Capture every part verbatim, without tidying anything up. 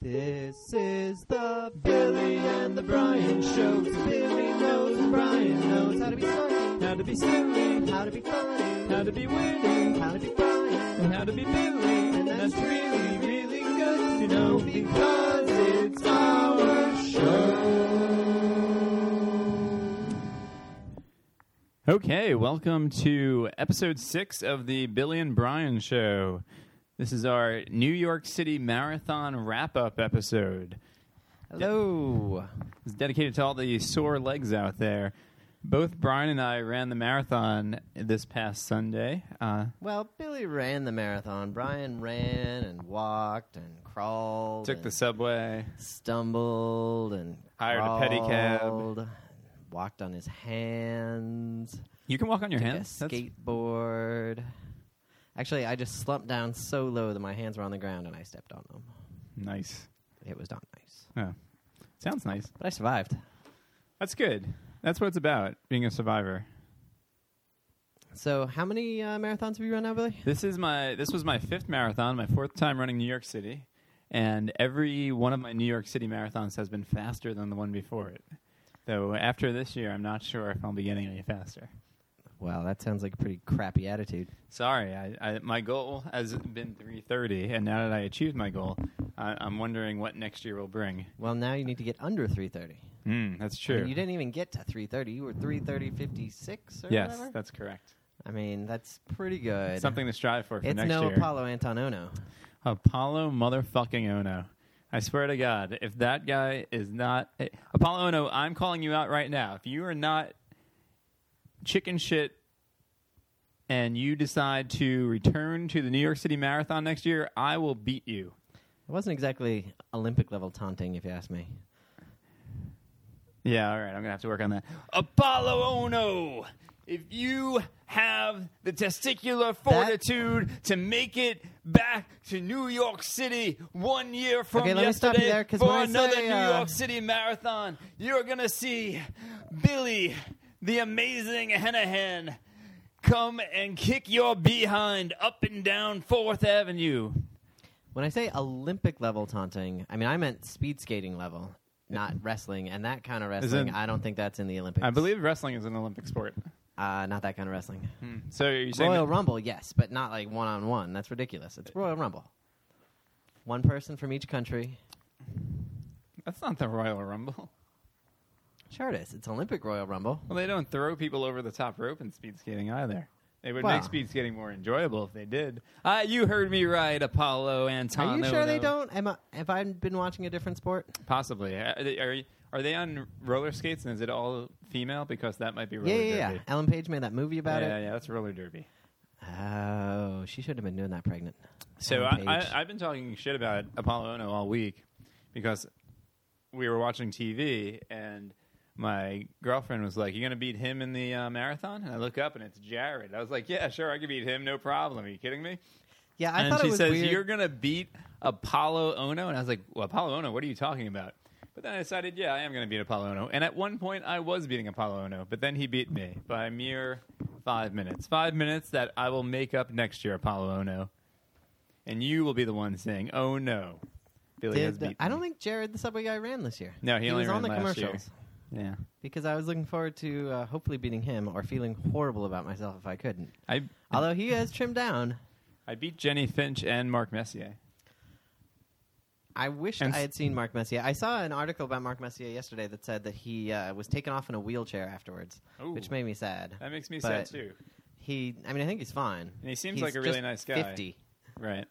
This is the Billy and the Brian Show. Billy knows and Brian knows how to be snarky, how to be silly, how to be funny, how to be witty, how to be Brian, and how to be Billy. And that's really, really good to know because it's our show. Okay, welcome to episode six of the Billy and Brian Show. This is our New York City Marathon wrap-up episode. Hello. It's dedicated to all the sore legs out there. Both Brian and I ran the marathon this past Sunday. Uh, Well, Billy ran the marathon. Brian ran and walked and crawled. took and the subway. stumbled and Hired a pedicab. crawled, walked on his hands. You can walk on your took hands? A That's- skateboard. Actually, I just slumped down so low that my hands were on the ground and I stepped on them. Nice. It was not nice. Oh, sounds nice. But I survived. That's good. That's what it's about, being a survivor. So, how many uh, marathons have you run now, Billy? This is my this was my fifth marathon, my fourth time running New York City, and every one of my New York City marathons has been faster than the one before it. Though after this year, I'm not sure if I'll be getting any faster. Wow, that sounds like a pretty crappy attitude. Sorry, I, I, my goal has been three thirty, and now that I achieved my goal, I, I'm wondering what next year will bring. Well, now you need to get under three thirty. Mm, that's I true. mean, you didn't even get to three thirty. You were three thirty fifty-six or yes, whatever? that's correct. I mean, that's pretty good. Something to strive for for It's next no year. Apollo Antonono. Apollo motherfucking Ono. I swear to God, if that guy is not... eh, Apollo Ono, I'm calling you out right now. If you are not chicken shit and you decide to return to the New York City Marathon next year, I will beat you. It wasn't exactly Olympic-level taunting, if you ask me. Yeah, all right, I'm going to have to work on that. Apollo Ono, if you have the testicular fortitude to make it back to New York City one year from Okay, let me stop you yesterday there, 'cause for when I another say, New uh, York City Marathon, you're going to see Billy, the amazing Hennahan, come and kick your behind up and down Fourth Avenue. When I say Olympic-level taunting, I mean, I meant speed skating level, not wrestling. And that kind of wrestling, it- I don't think that's in the Olympics. I believe wrestling is an Olympic sport. Uh, not that kind of wrestling. Hmm. So are you saying Royal that- Rumble, yes, but not like one-on-one. That's ridiculous. It's Royal Rumble. One person from each country. that's not the Royal Rumble? Sure it is. It's Olympic Royal Rumble. Well, they don't throw people over the top rope in speed skating either. They would Wow. make speed skating more enjoyable if they did. Uh, you heard me right, Apollo Antonono. Are you sure they don't? Am I, have I been watching a different sport? Possibly. Are they, are, are they on roller skates, and is it all female? Because that might be roller Yeah, yeah, derby. yeah. Ellen Page made that movie about yeah, it. yeah, that's roller derby. Oh, she should have been doing that pregnant. So Ellen I, Page. I, I've been talking shit about Apollo Ono all week because we were watching T V, and my girlfriend was like, "You gonna beat him in the uh, marathon?" And I look up, and it's Jared. I was like, "Yeah, sure, I can beat him, no problem." Are you kidding me? Yeah, I and thought she it was says, weird. "You're gonna beat Apollo Ono," and I was like, "Well, Apollo Ono, what are you talking about?" But then I decided, yeah, I am gonna beat Apollo Ono. And at one point, I was beating Apollo Ono, but then he beat me by a mere five minutes. Five minutes that I will make up next year, Apollo Ono, and you will be the one saying, "Oh no, Billy has Did, beat I don't me." think Jared the Subway guy ran this year. No, he only was ran on the last year. commercials. Yeah, Because I was looking forward to uh, hopefully beating him or feeling horrible about myself if I couldn't. I Although he has trimmed down. I beat Jenny Finch and Mark Messier. I wish And I s- had seen Mark Messier. I saw an article about Mark Messier yesterday that said that he uh, was taken off in a wheelchair afterwards, Ooh. which made me sad. That makes me But sad too. He, I mean, I think he's fine. And he seems He's like a really just nice guy. fifty. Right.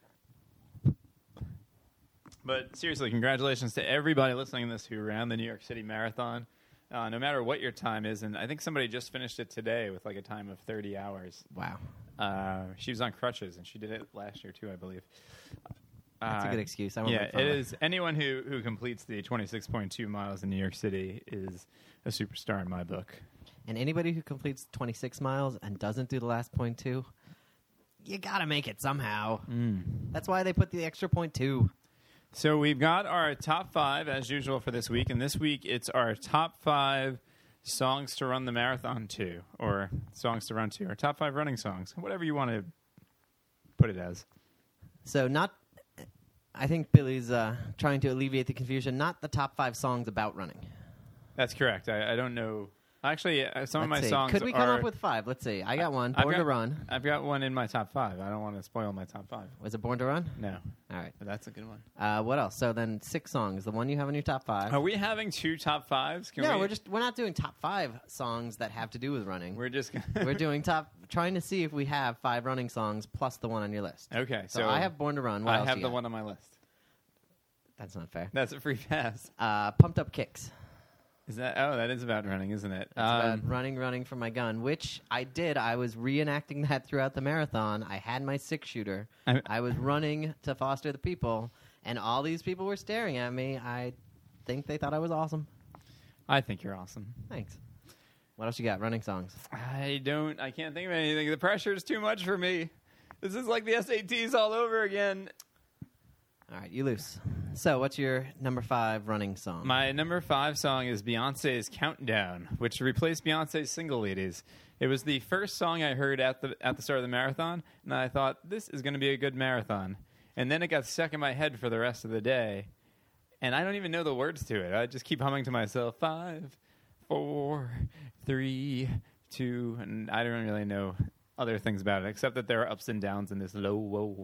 But seriously, congratulations to everybody listening to this who ran the New York City Marathon. Uh, no matter what your time is, and I think somebody just finished it today with like a time of thirty hours. Wow. Uh, she was on crutches, and she did it last year too, I believe. That's Uh, a good excuse. I won't Yeah, make fun it of is. Anyone who, who completes the twenty-six point two miles in New York City is a superstar in my book. And anybody who completes twenty-six miles and doesn't do the last point two, you gotta make it somehow. Mm. That's why they put the extra point two. So we've got our top five, as usual, for this week. And this week, it's our top five songs to run the marathon to, or songs to run to, or top five running songs, whatever you want to put it as. So not I think Billy's uh, trying to alleviate the confusion. Not the top five songs about running. That's correct. I, I don't know. Actually, uh, some Let's of my see. songs Could we come are, up with five? Let's see. I got one. I've Born got, to Run. I've got one in my top five. I don't want to spoil my top five. Was it Born to Run? No. All right. But that's a good one. Uh, what else? So then six songs. The one you have in your top five. Are we having two top fives? Can no, we, we're just we're not doing top five songs that have to do with running. We're just gonna We're doing top, trying to see if we have five running songs plus the one on your list. Okay, So, so I have Born to Run. What I else have you the got? one on my list. That's not fair. That's a free pass. Uh, Pumped Up Kicks. Is that? Oh, that is about running, isn't it? It's about running, running for my gun, which I did. I was reenacting that throughout the marathon. I had my six shooter. I- I was running to foster the people, and all these people were staring at me. I think they thought I was awesome. I think you're awesome. Thanks. What else you got? Running songs. I don't. I can't think of anything. The pressure is too much for me. This is like the S A Ts all over again. All right, you lose. So, what's your number five running song? My number five song is Beyonce's Countdown, which replaced Beyonce's Single Ladies. It was the first song I heard at the at the start of the marathon, and I thought, this is going to be a good marathon. And then it got stuck in my head for the rest of the day, and I don't even know the words to it. I just keep humming to myself, five, four, three, two, and I don't really know other things about it, except that there are ups and downs in this low, whoa.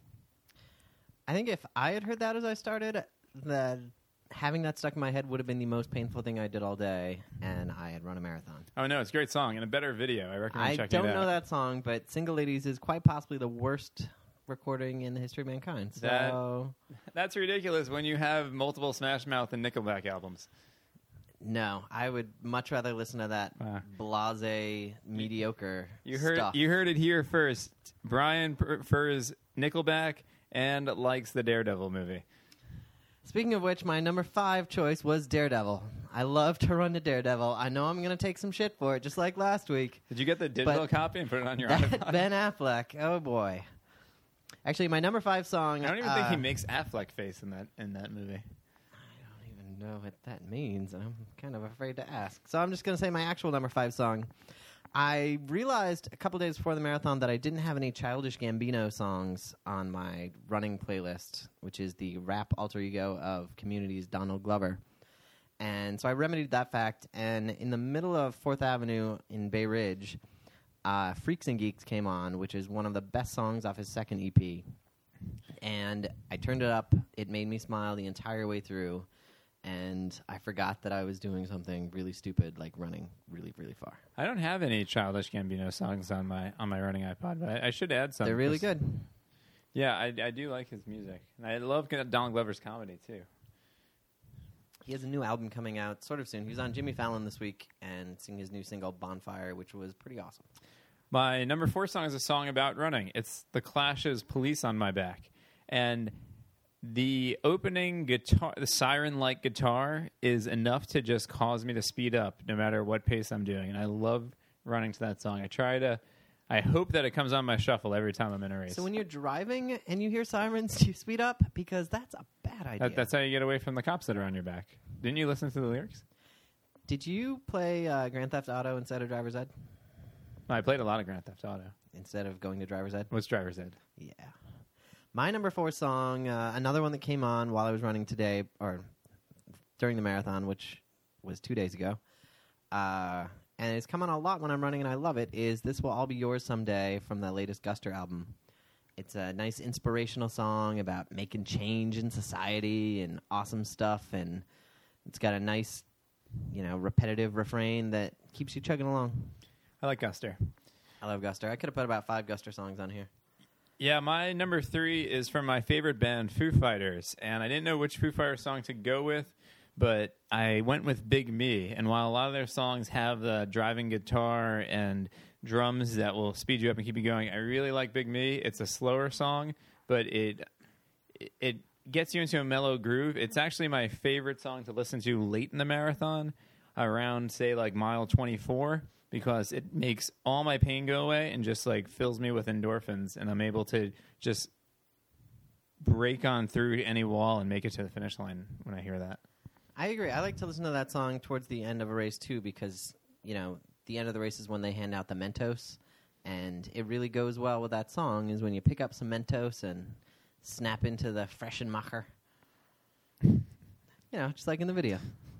I think if I had heard that as I started, that having that stuck in my head would have been the most painful thing I did all day, and I had run a marathon. Oh, no, it's a great song and a better video. I recommend I checking it out. don't know that song, but Single Ladies is quite possibly the worst recording in the history of mankind. So That- That's ridiculous when you have multiple Smash Mouth and Nickelback albums. no, I would much rather listen to that Uh, blasé, mediocre You heard stuff. you heard it here first. Brian prefers Nickelback and likes the Daredevil movie. Speaking of which, my number five choice was Daredevil. I love to run to Daredevil. I know I'm going to take some shit for it, just like last week. Did you get the digital But copy and put it on your That iPod? Ben Affleck, oh boy. Actually, my number five song. I don't even uh, think he makes Affleck face in that in that movie. I don't even know what that means, and I'm kind of afraid to ask. So I'm just going to say my actual number five song. I realized a couple days before the marathon that I didn't have any Childish Gambino songs on my running playlist, which is the rap alter ego of Community's Donald Glover. And so I remedied that fact, and in the middle of fourth Avenue in Bay Ridge, uh, Freaks and Geeks came on, which is one of the best songs off his second E P. And I turned it up. It made me smile the entire way through. And I forgot that I was doing something really stupid, like running really, really far. I don't have any Childish Gambino songs on my on my running iPod, but I, I should add some. They're really 'cause- good. Yeah, I, I do like his music. And I love Donald Glover's comedy, too. He has a new album coming out sort of soon. He was on Jimmy Fallon this week and singing his new single, Bonfire, which was pretty awesome. My number four song is a song about running. It's The Clash's Police on My Back. And the opening guitar, the siren-like guitar, is enough to just cause me to speed up no matter what pace I'm doing. And I love running to that song. I try to, I hope that it comes on my shuffle every time I'm in a race. So when you're driving and you hear sirens, do you speed up? Because that's a bad idea. that, that's how you get away from the cops that are on your back. Didn't you listen to the lyrics? Did you play uh, Grand Theft Auto instead of Driver's Ed? I played a lot of Grand Theft Auto. Instead of going to Driver's Ed? What's driver's ed? Yeah. My number four song, uh, another one that came on while I was running today, or during the marathon, which was two days ago, uh, and it's come on a lot when I'm running, and I love it, is This Will All Be Yours Someday from the latest Guster album. It's a nice inspirational song about making change in society and awesome stuff, and it's got a nice, you know, repetitive refrain that keeps you chugging along. I like Guster. I love Guster. I could have put about five Guster songs on here. Yeah, my number three is from my favorite band, Foo Fighters. And I didn't know which Foo Fighters song to go with, but I went with Big Me. And while a lot of their songs have the driving guitar and drums that will speed you up and keep you going, I really like Big Me. It's a slower song, but it it gets you into a mellow groove. It's actually my favorite song to listen to late in the marathon, around, say, like mile twenty-four. Because it makes all my pain go away and just like fills me with endorphins, and I'm able to just break on through any wall and make it to the finish line when I hear that. I agree. I like to listen to that song towards the end of a race too, because you know the end of the race is when they hand out the Mentos, and it really goes well with that song. Is when you pick up some Mentos and snap into the Freshenmacher. You know, just like in the video.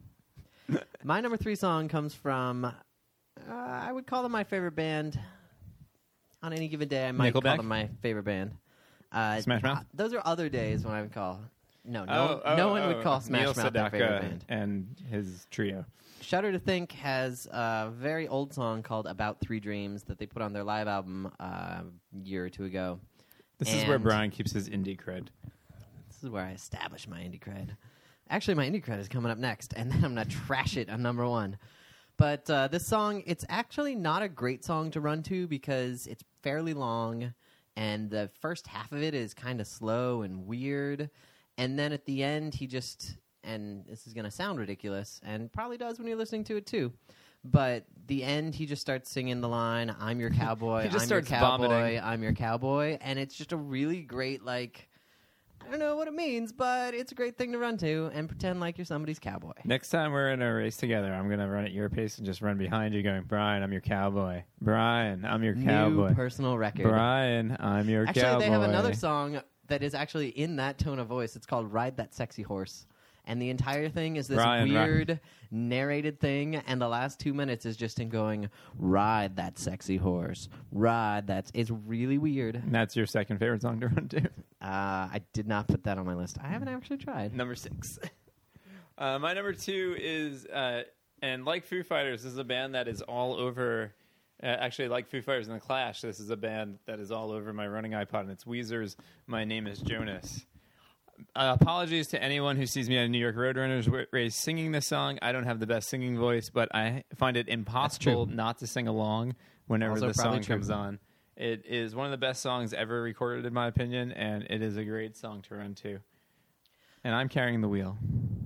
My number three song comes from, uh, I would call them my favorite band. On any given day, I might Nickelback? call them my favorite band. Uh, Smash Mouth? uh, those are other days when I would call. No, no, Oh, one, oh, no one oh, would call Smash Neil Mouth their favorite Sedaka band. and his trio. Shudder to Think has a very old song called About Three Dreams that they put on their live album uh, a year or two ago. This is where And- Brian keeps his indie cred. This is where I establish my indie cred. Actually, my indie cred is coming up next, and then I'm going to trash it on number one. But uh, this song, it's actually not a great song to run to because it's fairly long, and the first half of it is kind of slow and weird. And then at the end, he just, and this is going to sound ridiculous, and probably does when you're listening to it too, but the end, he just starts singing the line, I'm your cowboy, He just I'm starts your cowboy, vomiting. I'm your cowboy, and it's just a really great, like, I don't know what it means, but it's a great thing to run to and pretend like you're somebody's cowboy. Next time we're in a race together, I'm going to run at your pace and just run behind you going, Brian, I'm your cowboy. Brian, I'm your cowboy. New personal record. Brian, I'm your Actually, cowboy. they have another song that is actually in that tone of voice. It's called Ride That Sexy Horse. And the entire thing is this Brian, weird narrated thing, and the last two minutes is just in going, ride that sexy horse, ride that. It's really weird. And that's your second favorite song to run to. Uh, I did not put that on my list. I haven't actually tried. Number six. uh, my number two is, uh, and like Foo Fighters, this is a band that is all over. Uh, actually, like Foo Fighters and The Clash, this is a band that is all over my running iPod, and it's Weezer's My Name is Jonas. Uh, apologies to anyone who sees me at a New York Roadrunners w- race singing this song. I don't have the best singing voice, but I find it impossible not to sing along whenever Also the probably song true. comes on. It is one of the best songs ever recorded, in my opinion, and it is a great song to run to. And I'm carrying the wheel.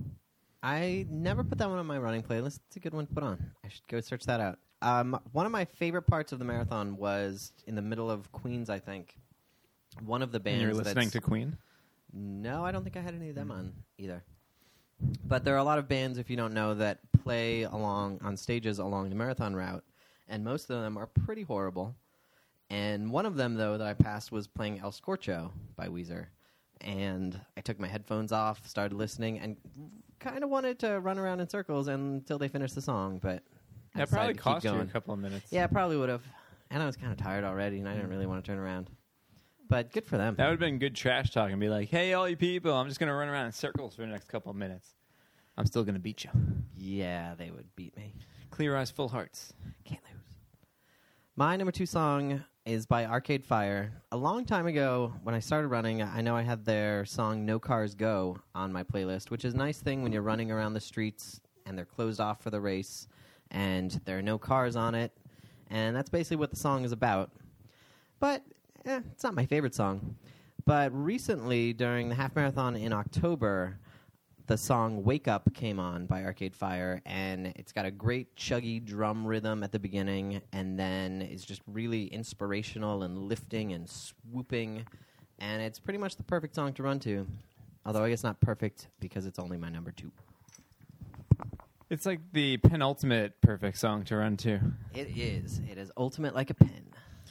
I never put that one on my running playlist. It's a good one to put on. I should go search that out. Um, one of my favorite parts of the marathon was in the middle of Queens, I think. One of the And bands you're listening that's... to Queen? No, I don't think I had any of them on either. But there are a lot of bands, if you don't know, that play along on stages along the marathon route, and most of them are pretty horrible. And one of them, though, that I passed was playing El Scorcho by Weezer. And I took my headphones off, started listening, and kind of wanted to run around in circles until they finished the song, but I That probably decided to keep cost you a going. couple of minutes. Yeah, it probably would have. And I was kind of tired already, and I didn't really want to turn around. But good for them. That would have been good trash talk and be like, hey, all you people, I'm just going to run around in circles for the next couple of minutes. I'm still going to beat you. Yeah, they would beat me. Clear eyes, full hearts. Can't lose. My number two song is by Arcade Fire. A long time ago, when I started running, I know I had their song No Cars Go on my playlist, which is a nice thing when you're running around the streets and they're closed off for the race and there are no cars on it. And that's basically what the song is about. But eh, it's not my favorite song. But recently, during the half marathon in October, the song Wake Up came on by Arcade Fire, and it's got a great chuggy drum rhythm at the beginning, and then it's just really inspirational and lifting and swooping, and it's pretty much the perfect song to run to. Although I guess not perfect because it's only my number two. It's like the penultimate perfect song to run to. It is. It is ultimate like a pen.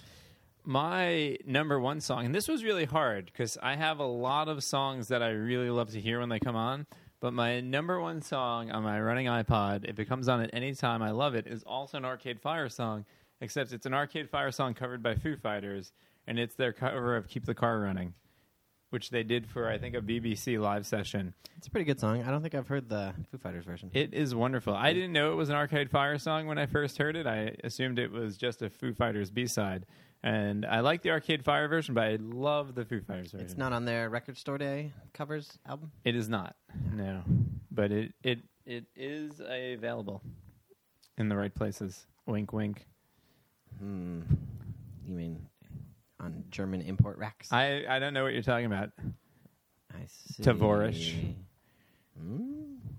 My number one song, and this was really hard because I have a lot of songs that I really love to hear when they come on, but my number one song on my running iPod, if it comes on at any time, I love it, is also an Arcade Fire song, except it's an Arcade Fire song covered by Foo Fighters, and it's their cover of Keep the Car Running, which they did for, I think, a B B C live session. It's a pretty good song. I don't think I've heard the Foo Fighters version. It is wonderful. I didn't know it was an Arcade Fire song when I first heard it. I assumed it was just a Foo Fighters B-side. And I like the Arcade Fire version, but I love the Foo Fighters version. It's not on their Record Store Day covers album? It is not. No. But it it, it is available in the right places. Wink, wink. Hmm. You mean on German import racks? I, I don't know what you're talking about. I see. Tavorish. Hmm.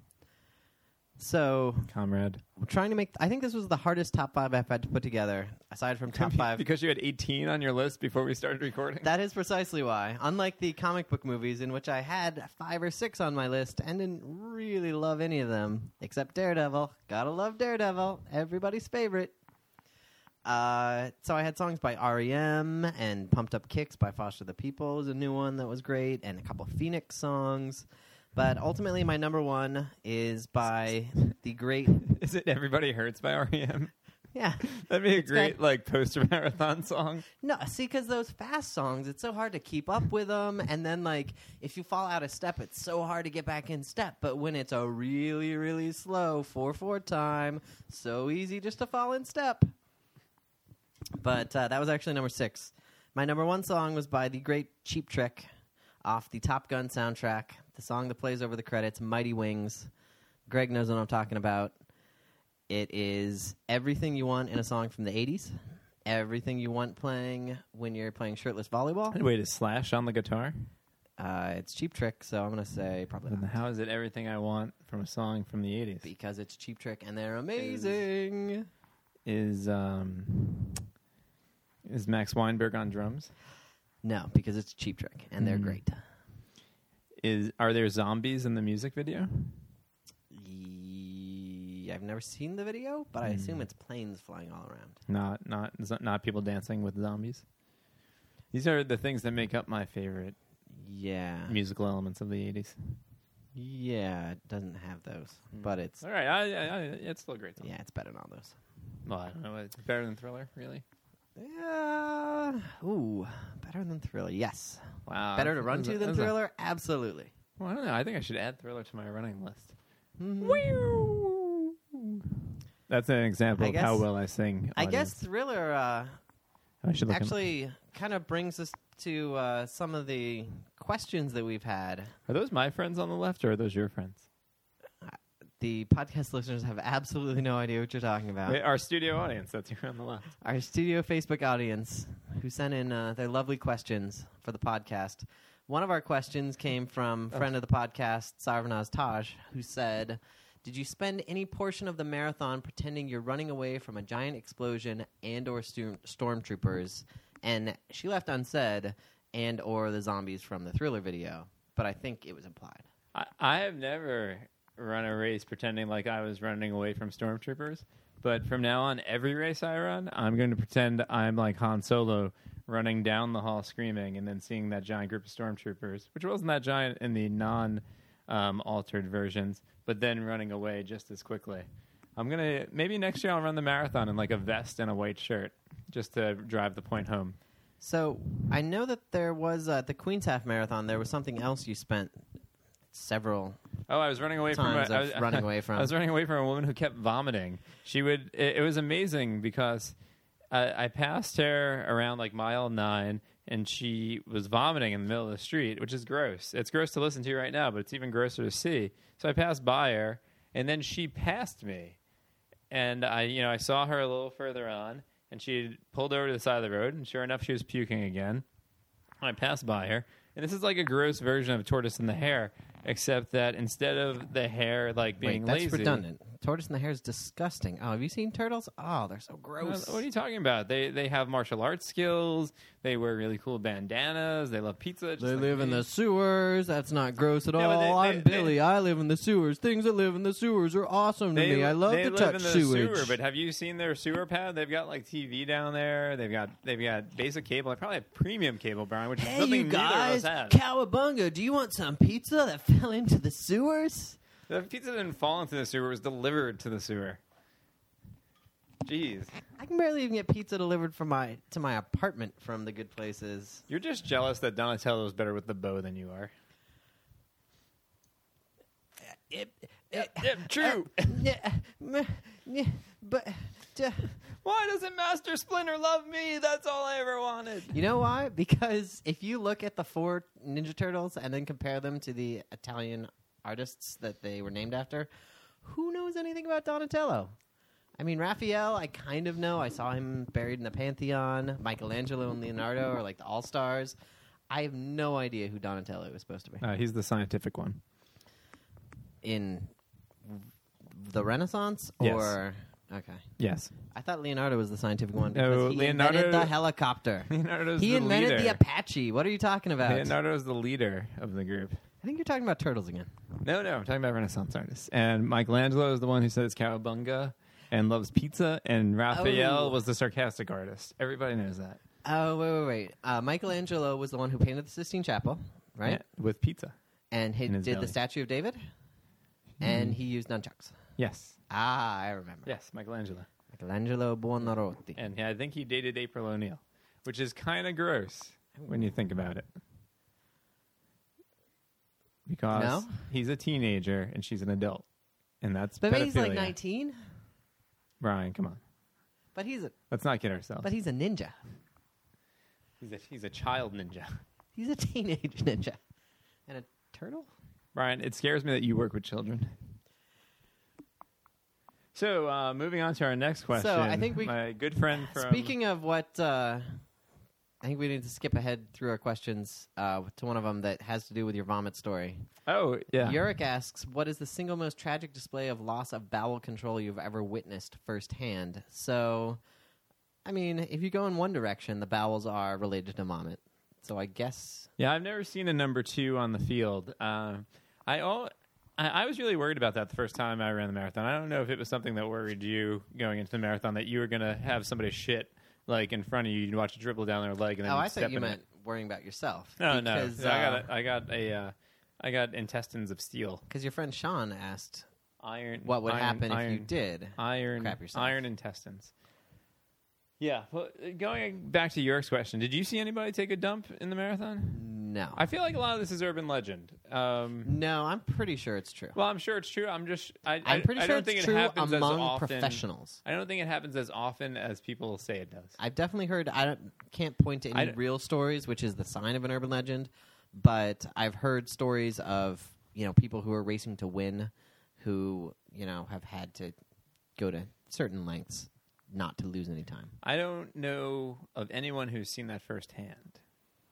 So, Comrade. I'm trying to make... I think this was the hardest top five I've had to put together, aside from top five. Because you had eighteen on your list before we started recording? That is precisely why. Unlike the comic book movies, in which I had five or six on my list and didn't really love any of them, except Daredevil. Gotta love Daredevil. Everybody's favorite. Uh, so I had songs by R E M and Pumped Up Kicks by Foster the People is a new one that was great, and a couple of Phoenix songs. But ultimately, my number one is by the great... Is it Everybody Hurts by R E M? Yeah. That'd be a It's great, got- like, poster marathon song. No, see, because those fast songs, it's so hard to keep up with them. And then, like, if you fall out of step, it's so hard to get back in step. But when it's a really, really slow four four time, so easy just to fall in step. But uh, that was actually number six. My number one song was by the great Cheap Trick off the Top Gun soundtrack. The song that plays over the credits, Mighty Wings. Greg knows what I'm talking about. It is everything you want in a song from the eighties. Everything you want playing when you're playing shirtless volleyball. Wait, is Slash on the guitar? Uh, it's Cheap Trick, so I'm going to say probably Then not. how is it everything I want from a song from the eighties? Because it's Cheap Trick, and they're amazing. Is um is Max Weinberg on drums? No, because it's Cheap Trick, and they're Mm. great. Is are there zombies in the music video? Ye- I've never seen the video, but I Mm. assume it's planes flying all around. Not not not people dancing with zombies. These are the things that make up my favorite Yeah. musical elements of the eighties. Yeah, it doesn't have those, Mm. but it's... All right, I, I, I, it's still a great song. Yeah, it's better than all those. Well, I don't know. It's better than Thriller, really. Yeah. Ooh, better than Thriller. Yes. Wow. better to run That's to a- than that's a- Thriller? Absolutely. Well, I don't know. I think I should add Thriller to my running list. Mhm. That's an example I of how guess- well I sing. I guess audience. Thriller uh, I should look him- actually kind of brings us to uh, some of the questions that we've had. Are those my friends on the left, or are those your friends? The podcast listeners have absolutely no idea what you're talking about. Wait, our studio audience. That's you on the left. Our studio Facebook audience who sent in uh, their lovely questions for the podcast. One of our questions came from friend of the podcast, Sarvanaz Taj, who said, did you spend any portion of the marathon pretending you're running away from a giant explosion and or stu- stormtroopers? And she left unsaid, and or the zombies from the Thriller video. But I think it was implied. I, I have never run a race pretending like I was running away from stormtroopers. But from now on, every race I run, I'm going to pretend I'm like Han Solo running down the hall screaming and then seeing that giant group of stormtroopers, which wasn't that giant in the non-altered um, versions, but then running away just as quickly. I'm going to, maybe next year I'll run the marathon in like a vest and a white shirt just to drive the point home. So I know that there was, uh, at the Queen's Half Marathon, there was something else you spent several... Oh, I was running away from Times a, I of was, running away from. I was running away from a woman who kept vomiting. She would. It, it was amazing because I, I passed her around like mile nine, and she was vomiting in the middle of the street, which is gross. It's gross to listen to right now, but it's even grosser to see. So I passed by her, and then she passed me, and I, you know, I saw her a little further on, and she had pulled over to the side of the road, and sure enough, she was puking again. I passed by her, and this is like a gross version of Tortoise in the Hare, except that instead of the hair like being Wait, that's lazy, redundant. Tortoise in the Hare is disgusting. Oh, have you seen turtles? Oh, they're so gross. What are you talking about? They they have martial arts skills. They wear really cool bandanas. They love pizza. Just They like live in me. the sewers. That's not gross at Yeah, but all. they- they- I'm they- Billy. I live in the sewers. Things that live in the sewers are awesome to They, me. I love they to live touch in the sewage. sewer, but have you seen their sewer pad? They've got like T V down there. They've got they've got basic cable. They probably have premium cable, Brian, which is Hey, something you neither guys, of us have. cowabunga, do you want some pizza that fell into the sewers? The pizza didn't fall into the sewer; it was delivered to the sewer. Jeez, I can barely even get pizza delivered from my to my apartment from the good places. you're just jealous that Donatello is better with the bow than you are. It, Yeah, yeah, true. yeah, meh, yeah, but uh, Why doesn't Master Splinter love me? That's all I ever wanted. you know why? Because if you look at the four Ninja Turtles and then compare them to the Italian artists that they were named after, who knows anything about Donatello? I mean, Raphael, I kind of know. I saw him buried in the Pantheon. Michelangelo and Leonardo are like the all-stars. I have no idea who Donatello is supposed to be. Uh, he's the scientific one. In the Renaissance? Yes. Or... Okay. Yes. I thought Leonardo was the scientific one because No, he Leonardo- invented the helicopter. Leonardo's He the invented leader. the Apache. What are you talking about? Leonardo is the leader of the group. I think you're talking about turtles again. No, no, I'm talking about Renaissance artists. And Michelangelo is the one who says cowabunga. and loves pizza, and Raphael Oh. was the sarcastic artist. Everybody knows that. Oh, wait, wait, wait. Uh, Michelangelo was the one who painted the Sistine Chapel, right? Yeah, with pizza. And he In his did belly. the Statue of David, and he used nunchucks. Yes. Ah, I remember. Yes, Michelangelo. Michelangelo Buonarroti. And yeah, I think he dated April O'Neil, which is kind of gross when you think about it. Because No? he's a teenager and she's an adult. And that's But maybe he's like pedophilia. nineteen. Brian, come on. But he's a Let's not kid ourselves. but he's a ninja. He's a, he's a child ninja. He's a teenage ninja. And a turtle? Brian, it scares me that you work with children. So, uh, moving on to our next question. I think we- My good friend from... Speaking of what, uh, I think we need to skip ahead through our questions uh, to one of them that has to do with your vomit story. Oh, yeah. Yurik asks, what is the single most tragic display of loss of bowel control you've ever witnessed firsthand? So, I mean, if you go in one direction, the bowels are related to vomit. So I guess... Yeah, I've never seen a number two on the field. Uh, I, all, I I was really worried about that the first time I ran the marathon. I don't know if it was something that worried you going into the marathon, that you were going to have somebody shit like in front of you. You'd watch it dribble down their leg, and then Oh, you'd I step thought you in meant it. worrying about yourself. No, because, no. I got uh, a, I got a uh, I got intestines of steel. Because your friend Sean asked Iron. what would iron, happen iron, if you did. iron crap yourself. iron intestines. Yeah. Well, uh, going back to York's question, did you see anybody take a dump in the marathon? No. I feel like a lot of this is urban legend. Um, no, I'm pretty sure it's true. well, I'm sure it's true. I'm just. I, I'm I- pretty I sure don't it's think true it happens among as often. professionals. I don't think it happens as often as people say it does. I've definitely heard. I don't, can't point to I any d- real stories, which is the sign of an urban legend. But I've heard stories of you know people who are racing to win, who you know have had to go to certain lengths not to lose any time. I don't know of anyone who's seen that firsthand.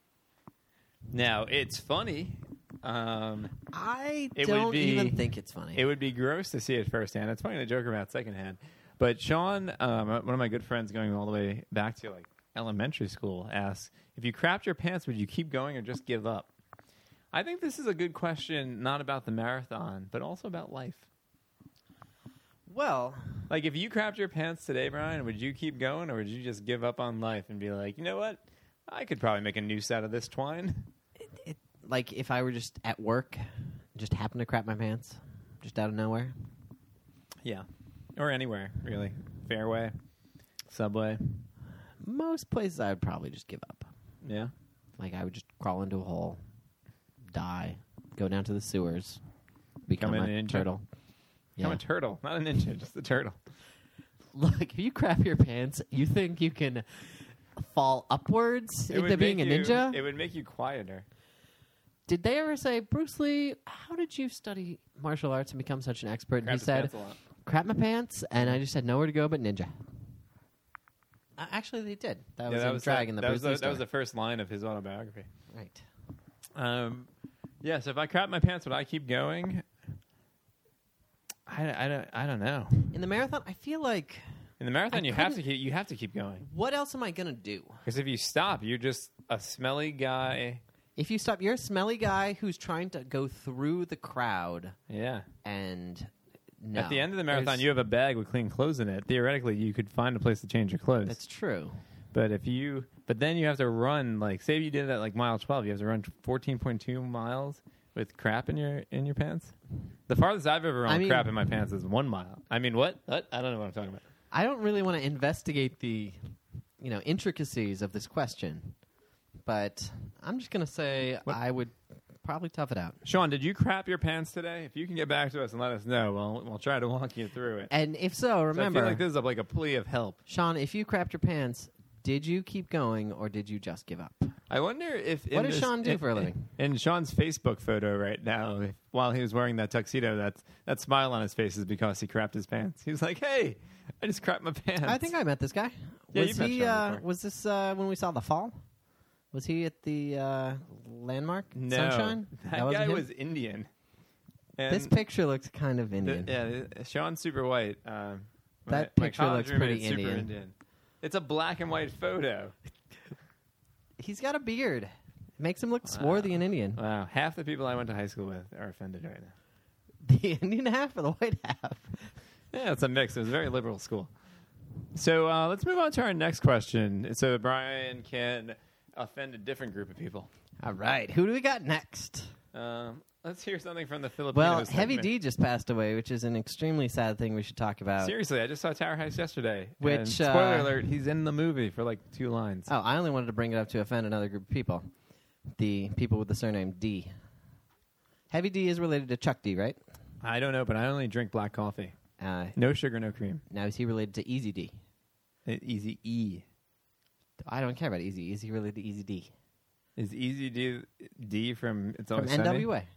Now, it's funny. Um, I It would don't be- even think it's funny. it would be gross to see it firsthand. It's funny to joke about secondhand. But Sean, um, one of my good friends going all the way back to like elementary school, asks, if you crapped your pants, would you keep going or just give up? I think this is a good question, not about the marathon, but also about life. well, Like, if you crapped your pants today, Brian, would you keep going or would you just give up on life and be like, you know what? I could probably make a noose out of this twine. it, it, like if I were just at work, just happened to crap my pants, just out of nowhere. Yeah. Or anywhere, really. Fairway, Subway. Most places I would probably just give up. Yeah. Like I would just crawl into a hole, die, go down to the sewers, become Become a a ninja. turtle. I'm Yeah. a turtle, not a ninja, just a turtle. Look, if you crap your pants, you think you can fall upwards It into would being a make you- ninja? It would make you quieter. Did they ever say, Bruce Lee, how did you study martial arts and become such an expert? And Crap he his said, pants a lot. crap my pants, and I just had nowhere to go but ninja. Uh, actually, they did. That Yeah, was that in was Dragon, the, the that Bruce was Lee the, that was story. the first line of his autobiography. Right. Um, yeah, so if I crap my pants, would I keep going? I, I, don't, I don't know. In the marathon, I feel like, In the marathon, I you have to couldn't- keep, you have to keep going. what else am I going to do? Because if you stop, you're just a smelly guy. If you stop, you're a smelly guy who's trying to go through the crowd, Yeah. and no. At the end of the marathon, There's- you have a bag with clean clothes in it. Theoretically, you could find a place to change your clothes. That's true. But if you, but then you have to run like, say you did it at like mile twelve, you have to run fourteen point two miles with crap in your in your pants. The farthest I've ever run I with mean- crap in my pants is one mile. I mean, what? What? I don't know what I'm talking about. I don't really want to investigate the, you know, intricacies of this question, but I'm just going to say What? I would probably tough it out. Sean, did you crap your pants today? If you can get back to us and let us know, we'll we'll try to walk you through it. And if so, So remember, I feel like this is a, like a plea of help. Sean, if you crapped your pants, did you keep going or did you just give up? I wonder if in What does this- Sean do in- for a living? In Sean's Facebook photo right now, if, while he was wearing that tuxedo, that that smile on his face is because he crapped his pants. He's like, "Hey, I just crapped my pants." I think I met this guy. Yeah, was you've met he? Sean Uh, before. was this uh, when we saw the fall? Was he at the uh, landmark no, Sunshine? that wasn't guy him? was Indian. And This picture looks kind of the- Indian. yeah, Sean's super white. Um, That my, picture my looks college pretty roommate's super Indian. Indian. It's a black and white photo. He's got a beard. It makes him look swarthy and Indian. Wow, half the people I went to high school with are offended right now. The Indian half or the white half? Yeah, it's a mix. It was a very liberal school. So uh, let's move on to our next question so that Brian can offend a different group of people. All right. Who do we got next? Um, let's hear something from the Filipinos. Well, Heavy segment. D just passed away, which is an extremely sad thing we should talk about. Seriously, I just saw Tower Heist yesterday. Which, and spoiler uh, alert, he's in the movie for like two lines. Oh, I only wanted to bring it up to offend another group of people. The people with the surname D. Heavy D is related to Chuck D, right? I don't know, but I only drink black coffee. Uh, No sugar, no cream. now, is he related to Easy D? Uh, Easy E. I don't care about Easy. Is he related to Easy D? Is Easy D, D from It's From Always N Sunny? W A.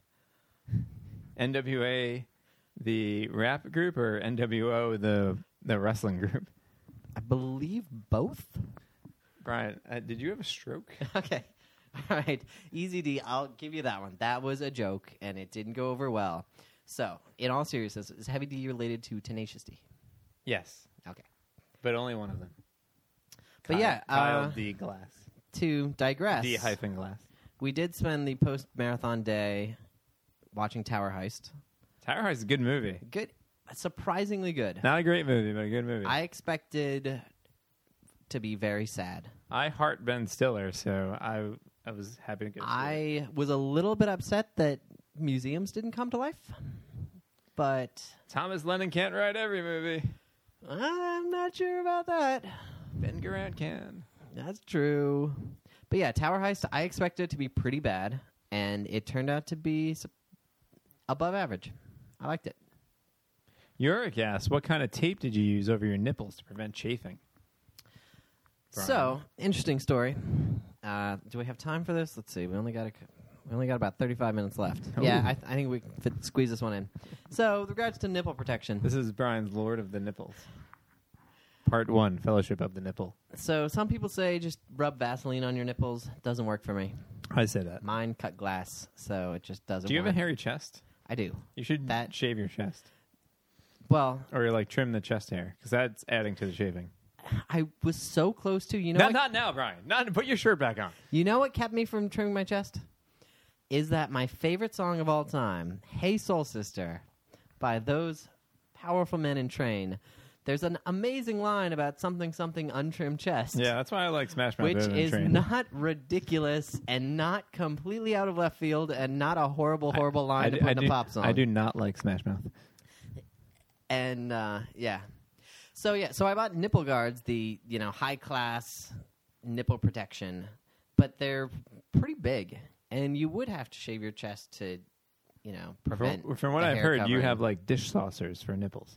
N W A, the rap group, or N W O, the the wrestling group? I believe both. Brian, uh, did you have a stroke? Okay. All right. Easy D, I'll give you that one. That was a joke, and it didn't go over well. So, in all seriousness, is Heavy D related to Tenacious D? Yes, Okay. but only one of them. But Kyle, yeah, Kyle uh, D. Glass. To digress, D hyphen Glass. we did spend the post-marathon day watching Tower Heist. Tower Heist is a good movie. Good. Surprisingly good. Not a great movie, but a good movie. I expected to be very sad. I heart Ben Stiller, so I I was happy to go. see it. I was a little bit upset that museums didn't come to life, but Thomas Lennon can't write every movie. I'm not sure about that. Ben Garant can. That's true. But yeah, Tower Heist, I expected it to be pretty bad, and it turned out to be su- above average. I liked it. Uric asks, what kind of tape did you use over your nipples to prevent chafing? Brian. So, interesting story. Uh, do we have time for this? Let's see. We only got a, we only got about thirty-five minutes left. Ooh. Yeah, I, th- I think we can fit, squeeze this one in. So, with regards to nipple protection. This is Brian's Lord of the Nipples. Part one, Fellowship of the Nipple. So, some people say just rub Vaseline on your nipples. Doesn't work for me. I say that. Mine cut glass, so it just doesn't Do you have work. a hairy chest? I do. You should That- shave your chest. Well, Or like trim the chest hair, because that's adding to the shaving. I was so close to, you know, not, what, not now, Brian. Not put your shirt back on. you know what kept me from trimming my chest? Is that my favorite song of all time, Hey Soul Sister, by those powerful men in Train. There's an amazing line about something, something untrimmed chest. Yeah, that's why I like Smash Mouth Which better than is Train. not ridiculous and not completely out of left field and not a horrible, horrible line I to do- put I in a do- pop song. I do not like Smash Mouth. And uh, yeah, so yeah, so I bought nipple guards, the you know high class nipple protection, but they're pretty big, and you would have to shave your chest to, you know, prevent. From, from what the I've hair heard, you covering. have like dish saucers for nipples.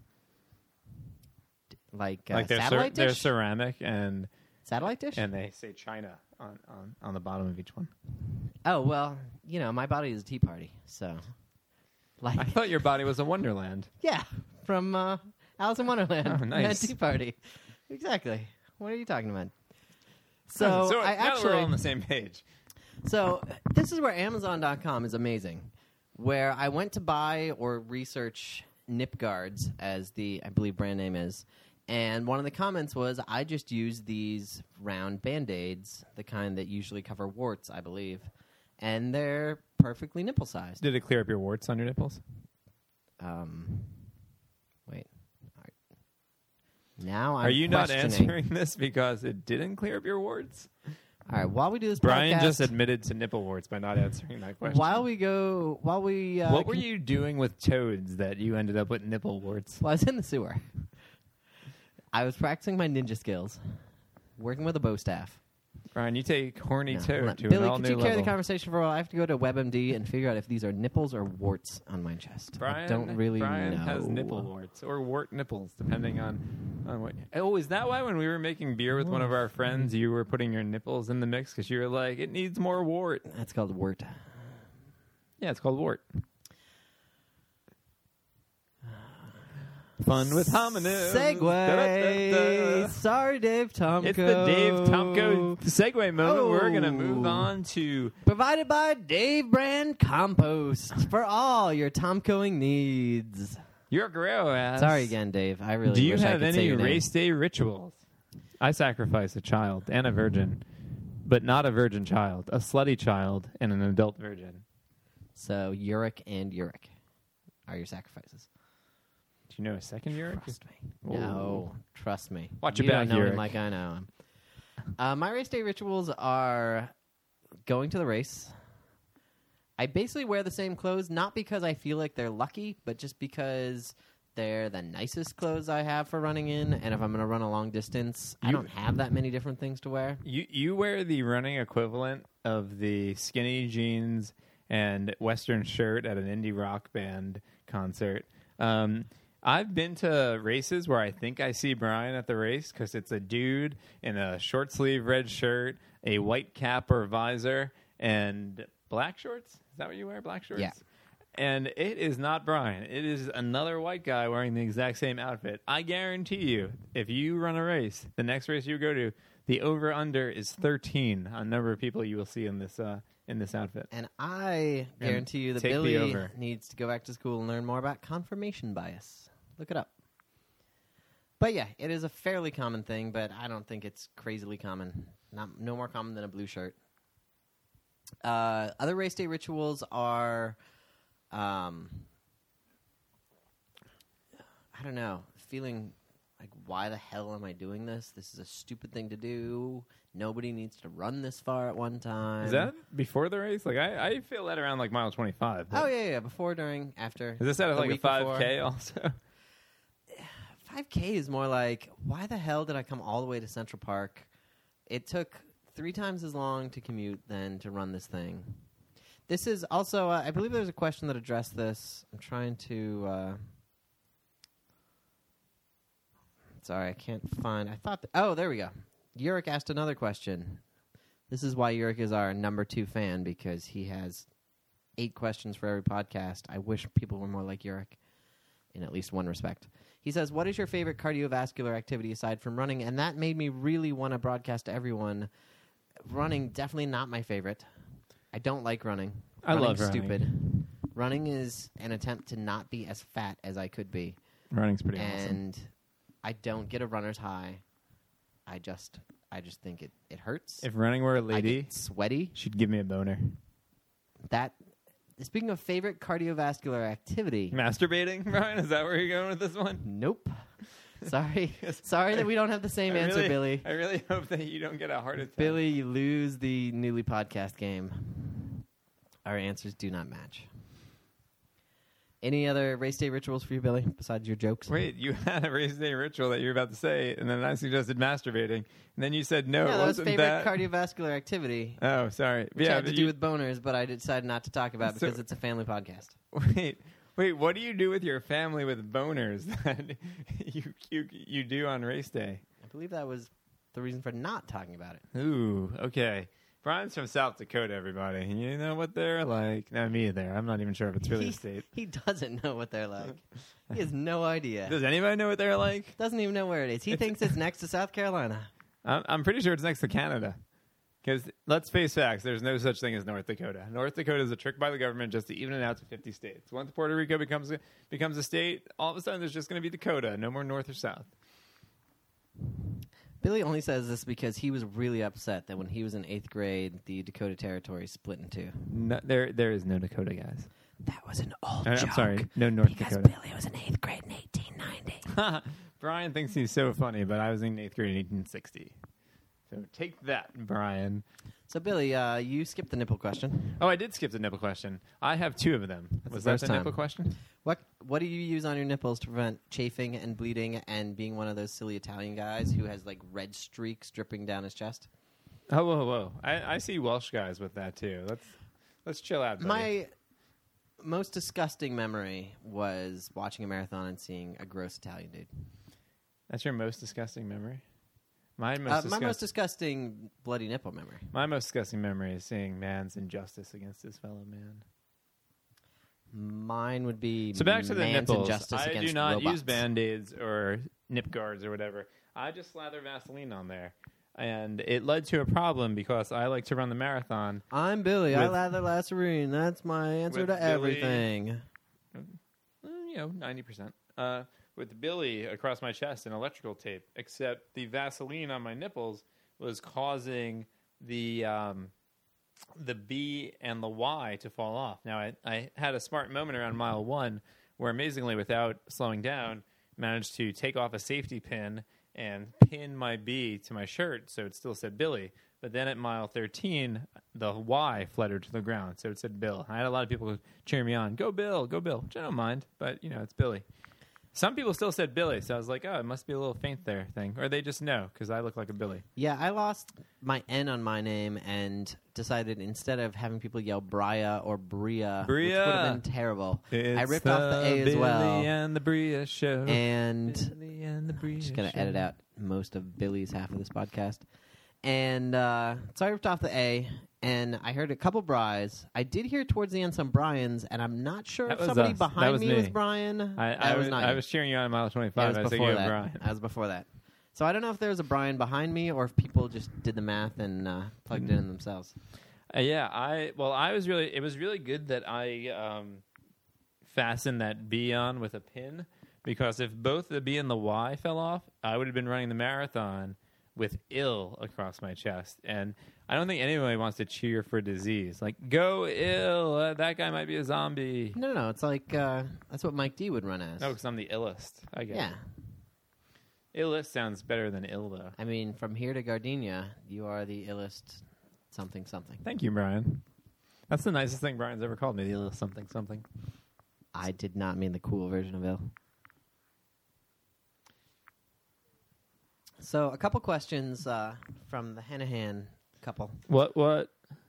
like, uh, like they're, cer- satellite they're dish. ceramic and satellite dish. and they say China on, on, on the bottom of each one. Oh well, you know, my body is a tea party, so like I thought your body was a wonderland. yeah, from uh, Alice in Wonderland. Oh, nice. Tea party. Exactly. What are you talking about? So, Oh, so I now actually we're all on the same page. So this is where Amazon dot com is amazing, where I went to buy or research nip guards, as the, I believe, brand name is, and one of the comments was, I just use these round Band-Aids, the kind that usually cover warts, I believe, and they're perfectly nipple-sized. Did it clear up your warts on your nipples? Um, wait. All right. Now I'm Are you not questioning. answering this because it didn't clear up your warts? All right, while we do this Brian podcast, just admitted to nipple warts by not answering that question. while we go, while we... Uh, what were con- you doing with toads that you ended up with nipple warts? Well, I was in the sewer. I was practicing my ninja skills, working with a bow staff. Brian, you take horny No, toad hold on. to Billy, an all could new you carry level. the conversation for a while? I have to go to WebMD and figure out if these are nipples or warts on my chest. Brian, I don't really Brian know. has nipple warts or wart nipples, depending on, on what. Oh, is that why when we were making beer with one of our friends, you were putting your nipples in the mix because you were like, it needs more wart? That's called wart. Yeah, it's called wart. Fun with homonyms. Segue. Da-da-da-da. Sorry, Dave Tomko. It's the Dave Tomko segue moment. Oh. We're going to move on to Provided by Dave Brand Compost for all your Tomcoing needs. your Guerrero asks. Sorry again, Dave. I really Do you wish I have could say any your name. race day rituals? I sacrifice a child and a virgin, but not a virgin child, a slutty child and an adult virgin. So Uric and Uric are your sacrifices. Do you know a second Uric? Trust me. No, trust me. Watch you your don't back, know him Uric. like I know him. Uh, my race day rituals are going to the race. I basically wear the same clothes, not because I feel like they're lucky, but just because they're the nicest clothes I have for running in. And if I'm going to run a long distance, I You- don't have that many different things to wear. You you wear the running equivalent of the skinny jeans and Western shirt at an indie rock band concert. Um, I've been to races where I think I see Brian at the race because it's a dude in a short sleeve red shirt, a white cap or visor, and black shorts. Is that what you wear? Black shorts? Yeah. And it is not Brian. It is another white guy wearing the exact same outfit. I guarantee you, if you run a race, the next race you go to, the over-under is thirteen on number of people you will see in this uh, in this outfit. And I And guarantee you that take the Billy over. needs to go back to school and learn more about confirmation bias. Look it up. But yeah, it is a fairly common thing, but I don't think it's crazily common. Not no more common than a blue shirt. Uh, other race day rituals are, um, I don't know, feeling like, why the hell am I doing this? This is a stupid thing to do. Nobody needs to run this far at one time. Is that before the race? Like I, I feel that around like mile twenty-five. Oh, yeah, yeah. Before, during, after. Is this at the like a week five K before. also? five K is more like, why the hell did I come all the way to Central Park? It took three times as long to commute than to run this thing. This is also, uh, I believe there's a question that addressed this. I'm trying to, uh, sorry, I can't find, I thought, th- oh, there we go. Uric asked another question. This is why Uric is our number two fan, because he has eight questions for every podcast. I wish people were more like Uric in at least one respect. He says, what is your favorite cardiovascular activity aside from running? And that made me really want to broadcast to everyone. Running, definitely not my favorite. I don't like running. I love Running's running. stupid. Running is an attempt to not be as fat as I could be. Running's pretty awesome. And I don't get a runner's high. I just I just think it, it hurts. If running were a I lady, get sweaty. she'd give me a boner. That speaking of favorite cardiovascular activity. Masturbating, Brian? Is that where you're going with this one? Nope. Sorry. Sorry that we don't have the same I answer, really- Billy. I really hope that you don't get a heart attack. Billy, you lose the newly podcast game. Our answers do not match. Any other race day rituals for you, Billy, besides your jokes? Wait, you had a race day ritual that you were about to say, and then I suggested masturbating, and then you said no. yeah, that was wasn't favorite that? cardiovascular activity. Oh, sorry. Which yeah, had to but do you- with boners, but I decided not to talk about it So- because it's a family podcast. Wait, wait. What do you do with your family with boners that you you you do on race day? I believe that was the reason for not talking about it. Ooh, okay. Brian's from South Dakota, everybody. You know what they're like. No, me either. I'm not even sure if it's really he, a state. he doesn't know what they're like. He has no idea. Does anybody know what they're like? Doesn't even know where it is. He thinks it's next to South Carolina. I'm, I'm pretty sure it's next to Canada. Because let's face facts, there's no such thing as North Dakota. North Dakota is a trick by the government just to even it out to fifty states. Once Puerto Rico becomes a, becomes a state, all of a sudden there's just going to be Dakota, no more North or South. Billy only says this because he was really upset that when he was in eighth grade, the Dakota Territory split in two. No, there, there is no Dakota, guys. That was an old Uh, joke. I'm sorry, no North because Dakota. Billy was in eighth grade in eighteen ninety. Brian thinks he's so funny, but I was in eighth grade in eighteen sixty. So take that, Brian. So, Billy, uh, you skipped the nipple question. Oh, I did skip the nipple question. I have two of them. That's was the that first the time. nipple question? What What do you use on your nipples to prevent chafing and bleeding and being one of those silly Italian guys who has like red streaks dripping down his chest? Oh, whoa, whoa! I, I see Welsh guys with that too. Let's let's chill out, buddy. My most disgusting memory was watching a marathon and seeing a gross Italian dude. That's your most disgusting memory. My most Uh, my disgust- most disgusting bloody nipple memory. my most disgusting memory is seeing man's injustice against his fellow man. Mine would be So back to the man's nipples. injustice I against do not robots. use Band-Aids or nip guards or whatever. I just slather Vaseline on there. And it led to a problem because I like to run the marathon. I'm Billy. I With- lather Lacerine. That's my answer with to Billy. everything. eh, You know, ninety percent. Uh, with Billy across my chest and electrical tape, except the Vaseline on my nipples was causing the um, the B and the Y to fall off. Now, I, I had a smart moment around mile one where amazingly, without slowing down, managed to take off a safety pin and pin my B to my shirt so it still said Billy. But then at mile thirteen, the Y fluttered to the ground, so it said Bill. I had a lot of people cheering me on, go Bill, go Bill, which I don't mind, but, you know, it's Billy. Some people still said Billy, so I was like, oh, it must be a little faint there thing. Or they just know, because I look like a Billy. Yeah, I lost my N on my name and decided instead of having people yell Bria or Bria, Bria. which would have been terrible, It's I ripped off the A as Billy well. and the Bria show. And Billy and the Bria I'm just going to show. edit out most of Billy's half of this podcast. And uh, so I ripped off the A, and I heard a couple Bries. I did hear towards the end some Brians, and I'm not sure That if was somebody us. That behind was me, me. was Brian. I, that I, was was, not I you. was cheering you on at mile Yeah, twenty-five. it I was was thinking before of that. Brian. That was before that. So I don't know if there was a Brian behind me or if people just did the math and uh, plugged it in themselves. Uh, yeah, I well, I was really. It was really good that I um, fastened that B on with a pin, because if both the B and the Y fell off, I would have been running the marathon with ill across my chest. And I don't think anybody wants to cheer for disease. Like, go ill. Uh, that guy might be a zombie. No, no, no. It's like uh, that's what Mike D would run as. No, because I'm the illest. I guess. Yeah. Illest sounds better than ill, though. I mean, from here to Gardenia, you are the illest something something. Thank you, Brian. That's the nicest thing Brian's ever called me, the illest something something. I did not mean the cool version of ill. So, a couple questions uh, from the Hanahan couple. What, what?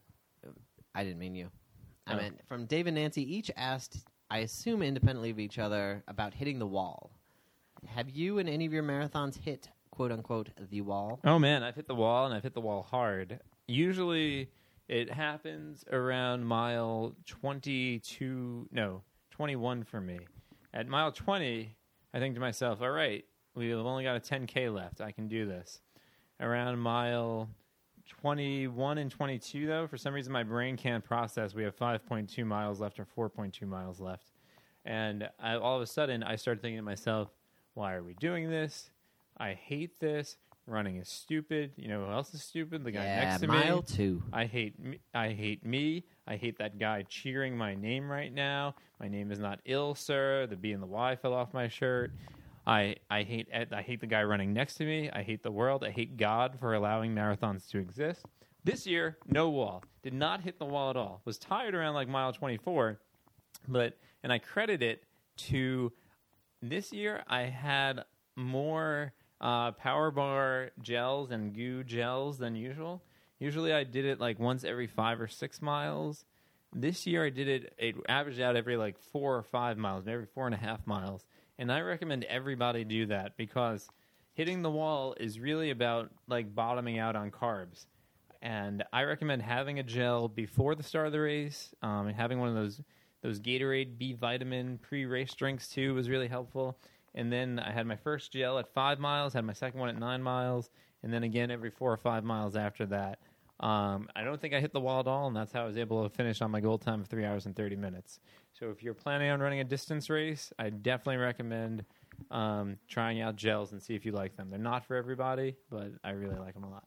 I didn't mean you. I Oh. meant from Dave and Nancy. Each asked, I assume independently of each other, about hitting the wall. Have you in any of your marathons hit, quote unquote, the wall? Oh, man, I've hit the wall, and I've hit the wall hard. Usually it happens around mile twenty-two, no, twenty-one for me. At mile twenty, I think to myself, all right, we've only got a ten K left. I can do this. Around mile twenty-one and twenty-two, though, for some reason my brain can't process. We have five point two miles left or four point two miles left. And I, all of a sudden, I started thinking to myself, why are we doing this? I hate this. Running is stupid. You know who else is stupid? The guy yeah, next to mile me. two. I hate me. I hate me. I hate that guy cheering my name right now. My name is not ill, sir. The B and the Y fell off my shirt. I I hate I hate the guy running next to me. I hate the world. I hate God for allowing marathons to exist. This year, no wall. Did not hit the wall at all. Was tired around like mile twenty-four, but and I credit it to this year. I had more uh, power bar gels and goo gels than usual. Usually I did it like once every five or six miles. This year I did it, it averaged out every like four or five miles, maybe four and a half miles. And I recommend everybody do that, because hitting the wall is really about like bottoming out on carbs. And I recommend having a gel before the start of the race, um, and having one of those those Gatorade B vitamin pre-race drinks too was really helpful. And then I had my first gel at five miles, had my second one at nine miles, and then again every four or five miles after that. Um, I don't think I hit the wall at all, and that's how I was able to finish on my goal time of three hours and thirty minutes. So if you're planning on running a distance race, I definitely recommend um, trying out gels and see if you like them. They're not for everybody, but I really like them a lot.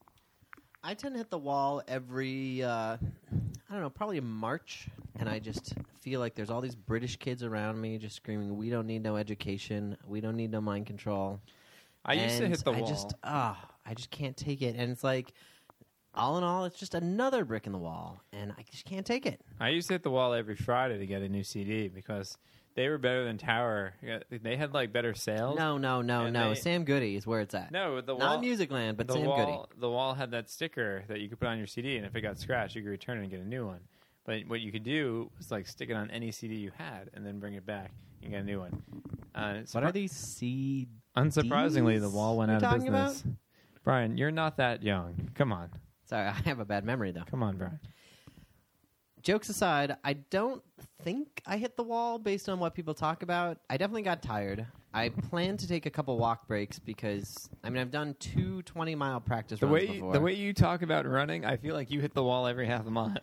I tend to hit the wall every, uh, I don't know, probably in March, and I just feel like there's all these British kids around me just screaming, we don't need no education, we don't need no mind control. I used to And hit the I wall. just, ah, I just can't take it. And it's like, all in all, it's just another brick in the wall, and I just can't take it. I used to hit the wall every Friday to get a new C D because they were better than Tower. They had like better sales. No, no, no, And no. they- Sam Goody is where it's at. No, the Not wall. Musicland, but the Sam wall, Goody. the wall had that sticker that you could put on your C D, and if it got scratched, you could return it and get a new one. But what you could do was like stick it on any C D you had, and then bring it back and get a new one. Uh, What are these C? Unsurprisingly, the Ds wall went you're out of talking business. Brian, you're not that young. Come on, Sorry, I have a bad memory, though. come on, Brian. Jokes aside, I don't think I hit the wall based on what people talk about. I definitely got tired. I plan to take a couple walk breaks because, I mean, I've done two twenty-mile practice The runs way before. the way you talk about running, I feel like you hit the wall every half a mile.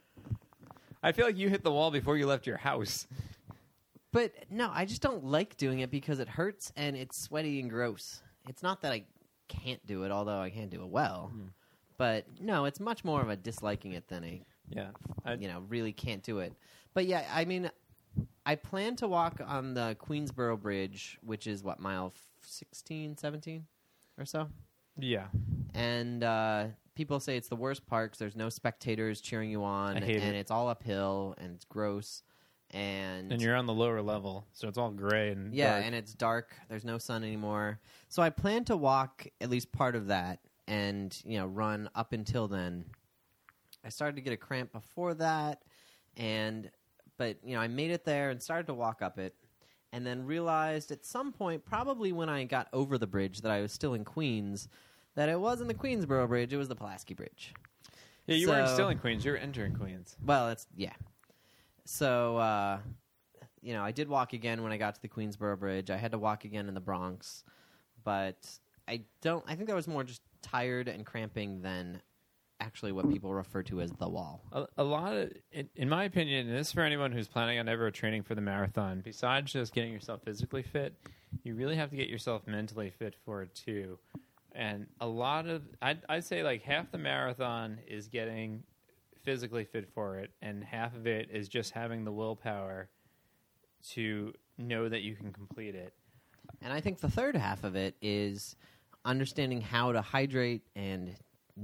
I feel like you hit the wall before you left your house. But no, I just don't like doing it because it hurts and it's sweaty and gross. It's not that I can't do it, although I can't do it well. Hmm. But no, it's much more of a disliking it than a, Yeah, I, you know, really can't do it. But yeah, I mean, I plan to walk on the Queensboro Bridge, which is, what, mile sixteen, seventeen or so? Yeah. And uh, people say it's the worst part because there's no spectators cheering you on, I hate and it. it's all uphill, and it's gross. And, And you're on the lower level, so it's all gray and yeah, dark. and it's dark. There's no sun anymore. So I plan to walk at least part of that and, you know, run up until then. I started to get a cramp before that, and but, you know, I made it there and started to walk up it, and then realized at some point, probably when I got over the bridge, that I was still in Queens, that it wasn't the Queensboro Bridge, it was the Pulaski Bridge. yeah, you so- weren't still in Queens. You were entering Queens. Well, it's, yeah. So, uh, you know, I did walk again when I got to the Queensboro Bridge. I had to walk again in the Bronx, but I don't, I think that was more just tired and cramping than actually what people refer to as the wall. A, a lot of, in, in my opinion, and this is for anyone who's planning on ever training for the marathon, besides just getting yourself physically fit, you really have to get yourself mentally fit for it too. And a lot of, I'd, I'd say like half the marathon is getting physically fit for it, and half of it is just having the willpower to know that you can complete it. And I think the third half of it is understanding how to hydrate and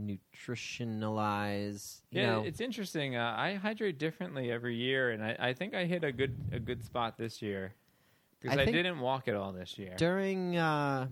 nutritionalize. You Yeah, know, it's interesting. Uh, I hydrate differently every year, and I, I think I hit a good a good spot this year because I I, think didn't walk at all this year. during uh,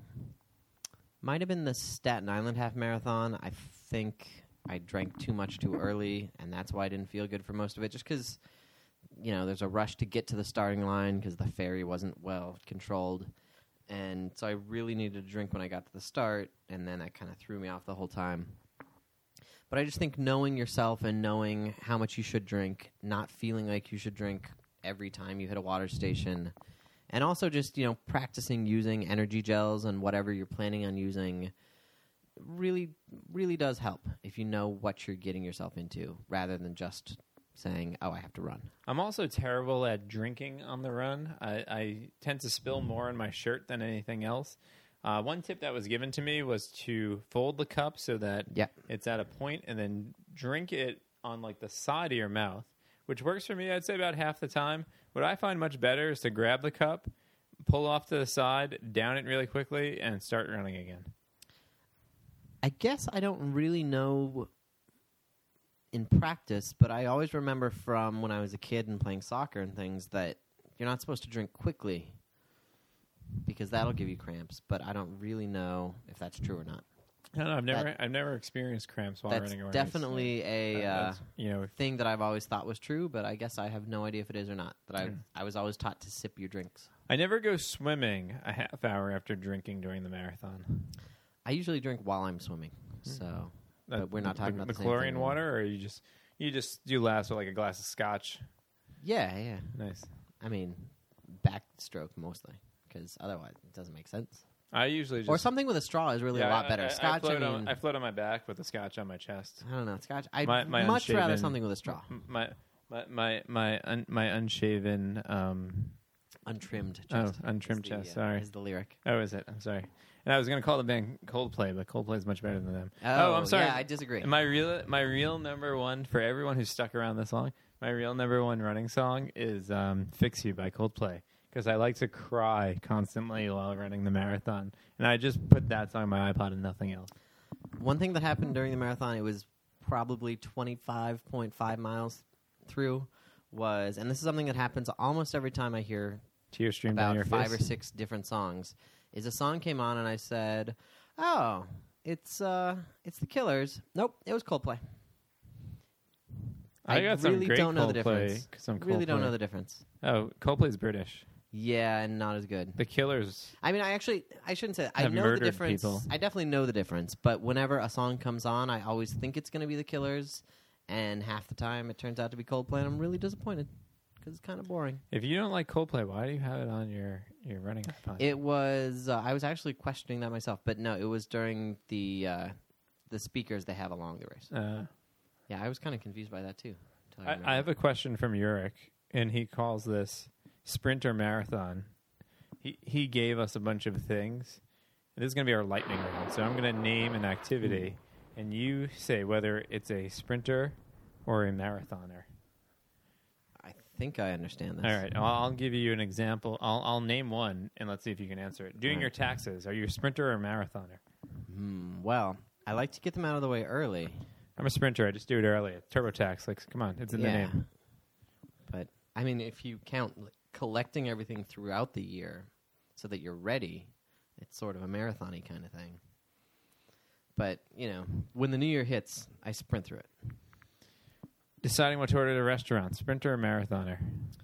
might have been the Staten Island half marathon. I think I drank too much too early, and that's why I didn't feel good for most of it. Just because, you know, there's a rush to get to the starting line because the ferry wasn't well controlled, and so I really needed to drink when I got to the start, and then that kind of threw me off the whole time. But I just think knowing yourself and knowing how much you should drink, not feeling like you should drink every time you hit a water station, and also just, you know, practicing using energy gels and whatever you're planning on using really, really does help if you know what you're getting yourself into rather than just saying, oh, I have to run. I'm also terrible at drinking on the run. I, I tend to spill more in my shirt than anything else. Uh, one tip that was given to me was to fold the cup so that Yeah. it's at a point and then drink it on like the side of your mouth, which works for me, I'd say, about half the time. What I find much better is to grab the cup, pull off to the side, down it really quickly, and start running again. I guess I don't really know in practice, but I always remember from when I was a kid and playing soccer and things that you're not supposed to drink quickly because that'll give you cramps, but I don't really know if that's true or not. I don't know. I've never, That- I've never experienced cramps while That's running around. definitely a That- uh, that's, you know, thing that I've always thought was true, but I guess I have no idea if it is or not. That I Yeah. I was always taught to sip your drinks. I never go swimming a half hour after drinking during the marathon. I usually drink while I'm swimming, so Uh, But we're not talking the, about the the same chlorine thing. water, or you just you just do last with like a glass of scotch. yeah, yeah. Nice. I mean, backstroke mostly because otherwise it doesn't make sense. I usually just Or something with a straw is really yeah, a lot I- better. I, Scotch, I float, I, on, mean, I float on my back with the scotch on my chest. I don't know. Scotch. I'd My- my much rather unshaven- something with a straw. M- My my my my un, my unshaven um Untrimmed oh chest. untrimmed is the, chest. uh, Sorry. is the lyric. Oh, is it? I'm sorry. And I was going to call the band Coldplay, but Coldplay is much better than them. Oh, I'm sorry. Yeah, I disagree. My real my real number one for everyone who's stuck around this long. My real number one running song is um, "Fix You" by Coldplay because I like to cry constantly while running the marathon, and I just put that song on my iPod and nothing else. One thing that happened during the marathon, it was probably twenty-five point five miles through, was, and this is something that happens almost every time I hear Tears stream down about your five face. or six different songs, is a song came on and I said, oh, it's uh, it's the Killers. Nope, it was Coldplay. I got some really great don't know the Coldplay- difference. some Really don't Coldplay. know the difference. Oh, Coldplay's British. Yeah, and not as good. The Killers. I mean, I actually, I shouldn't say that. I Have know the murdered difference. people. I definitely know the difference. But whenever a song comes on, I always think it's going to be the Killers, and half the time it turns out to be Coldplay, and I'm really disappointed because it's kind of boring. If you don't like Coldplay, why do you have it on your, your running iPod? It was. Uh, I was actually questioning that myself, but no, it was during the uh, the speakers they have along the race. uh, Yeah, I was kind of confused by that too. until I, remembered. I have a question from Uric, and he calls this sprinter marathon. He he gave us a bunch of things. This is going to be our lightning round. So I'm going to name an activity, and you say whether it's a sprinter or a marathoner. I think I understand this. All right, I'll, I'll give you an example. I'll, I'll name one, and let's see if you can answer it. Doing All right. your taxes, are you a sprinter or a marathoner? Hmm, well, I like to get them out of the way early. I'm a sprinter. I just do it early. TurboTax, like, come on, it's in the Yeah. name. But, I mean, if you count like, collecting everything throughout the year so that you're ready, it's sort of a marathon-y kind of thing. But, you know, when the new year hits, I sprint through it. Deciding what to order at a restaurant, sprinter or marathoner?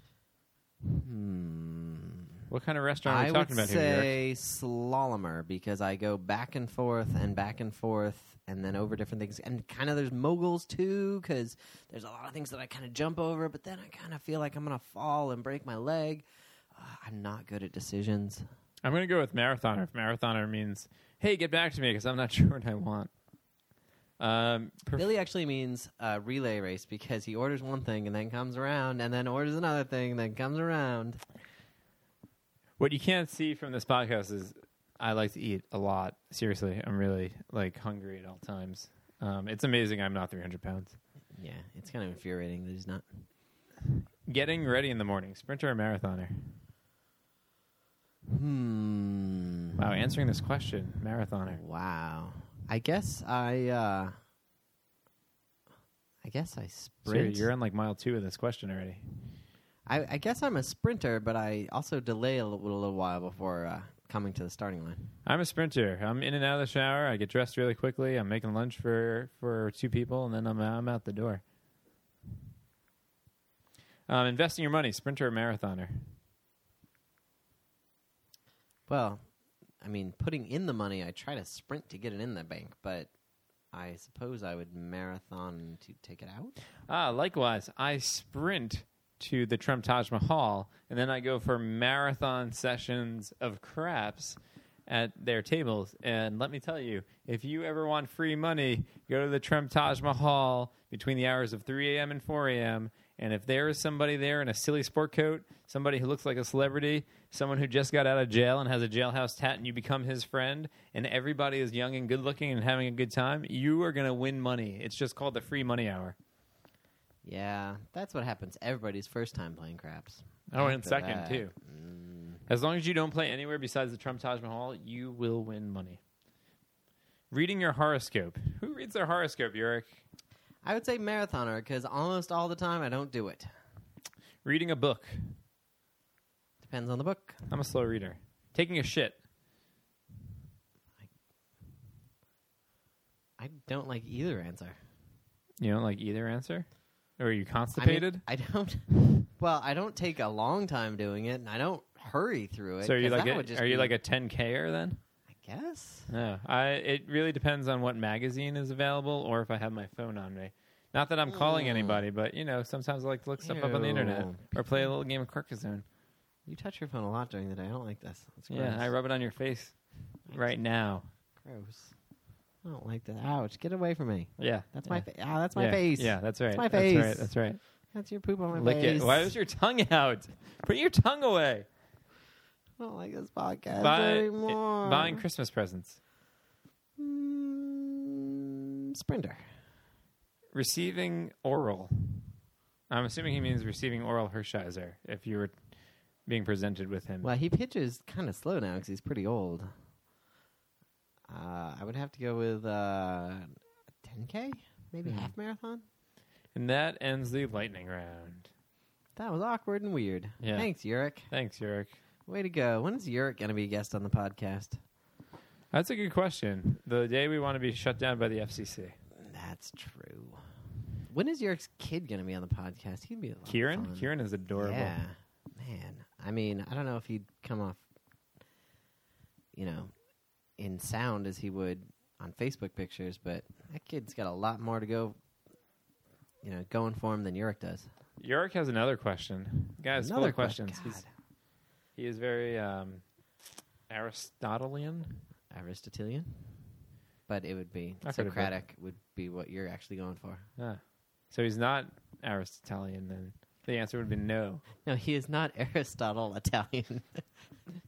Hmm. What kind of restaurant are I we would talking about here, Eric? say slalomer because I go back and forth and back and forth and then over different things. And kind of there's moguls, too, because there's a lot of things that I kind of jump over, but then I kind of feel like I'm going to fall and break my leg. Uh, I'm not good at decisions. I'm going to go with marathoner. If marathoner means, hey, get back to me because I'm not sure what I want. Um, perf- Billy actually means uh, relay race because he orders one thing and then comes around and then orders another thing and then comes around. What you can't see from this podcast is I like to eat a lot. Seriously, I'm really like hungry at all times. Um, it's amazing I'm not three hundred pounds. Yeah, it's kind of infuriating that he's not. Getting ready in the morning, sprinter or marathoner? Hmm. Wow, answering this question, marathoner. Wow. I guess I, uh, I guess I So sprint. you're on like mile two of this question already. I, I guess I'm a sprinter, but I also delay a little, a little while before uh, coming to the starting line. I'm a sprinter. I'm in and out of the shower. I get dressed really quickly. I'm making lunch for, for two people, and then I'm I'm out the door. Um, investing your money, sprinter or marathoner? Well, I mean, putting in the money, I try to sprint to get it in the bank, but I suppose I would marathon to take it out. Ah, likewise, I sprint to the Trump Taj Mahal, and then I go for marathon sessions of craps at their tables. And let me tell you, if you ever want free money, go to the Trump Taj Mahal between the hours of three a.m. and four a.m., and if there is somebody there in a silly sport coat, somebody who looks like a celebrity, someone who just got out of jail and has a jailhouse tat, and you become his friend, and everybody is young and good-looking and having a good time, you are going to win money. It's just called the free money hour. Yeah, that's what happens everybody's first time playing craps. Oh, and After second, that, too. mm, As long as you don't play anywhere besides the Trump Taj Mahal, you will win money. Reading your horoscope. Who reads their horoscope, Yurik? I would say marathoner because almost all the time I don't do it. Reading a book. Depends on the book. I'm a slow reader. Taking a shit. I don't like either answer. You don't like either answer? Or are you constipated? I, mean, I don't. Well, I don't take a long time doing it, and I don't hurry through it. so are you 'cause like that a, would just are you be- like a ten K-er then? I guess. No. I it really depends on what magazine is available or if I have my phone on me. Not that I'm calling Mm. anybody, but you know, sometimes I like to look stuff up on the internet Ew. or play a little game of Carcassonne. You touch your phone a lot during the day. I don't like this. It's gross. Yeah, I rub it on your face right now. Gross. I don't like that. Ouch! Get away from me. Yeah. That's yeah. my fa- ah, that's my yeah. face. Yeah, that's right. That's my That's face. right. That's right. That's your poop on my Lick face. it. Why is your tongue out? Put your tongue away. I don't like this podcast Buy, anymore. buying Christmas presents. Mm, sprinter. Receiving oral. I'm assuming he means receiving oral Hershiser if you were being presented with him. Well, he pitches kind of slow now because he's pretty old. Uh, I would have to go with uh, ten K, maybe Hmm. half marathon. And that ends the lightning round. That was awkward and weird. Yeah. Thanks, Yurik. Thanks, Yurik. Way to go. When is Yurik going to be a guest on the podcast? That's a good question. The day we want to be shut down by the F C C. That's true. When is Yurik's kid going to be on the podcast? He'd be a lot of Kieran? fun. Kieran is adorable. Yeah. Man. I mean, I don't know if he'd come off, you know, in sound as he would on Facebook pictures, but that kid's got a lot more to go, you know, going for him than Yurik does. Yurik has another question. Guys, full Another of questions. question. He's, he is very um, Aristotelian. Aristotelian? But it would be I could have Socratic would be what you're actually going for. Ah. So he's not Aristotelian then. The answer would be no. No, he is not Aristotle Italian.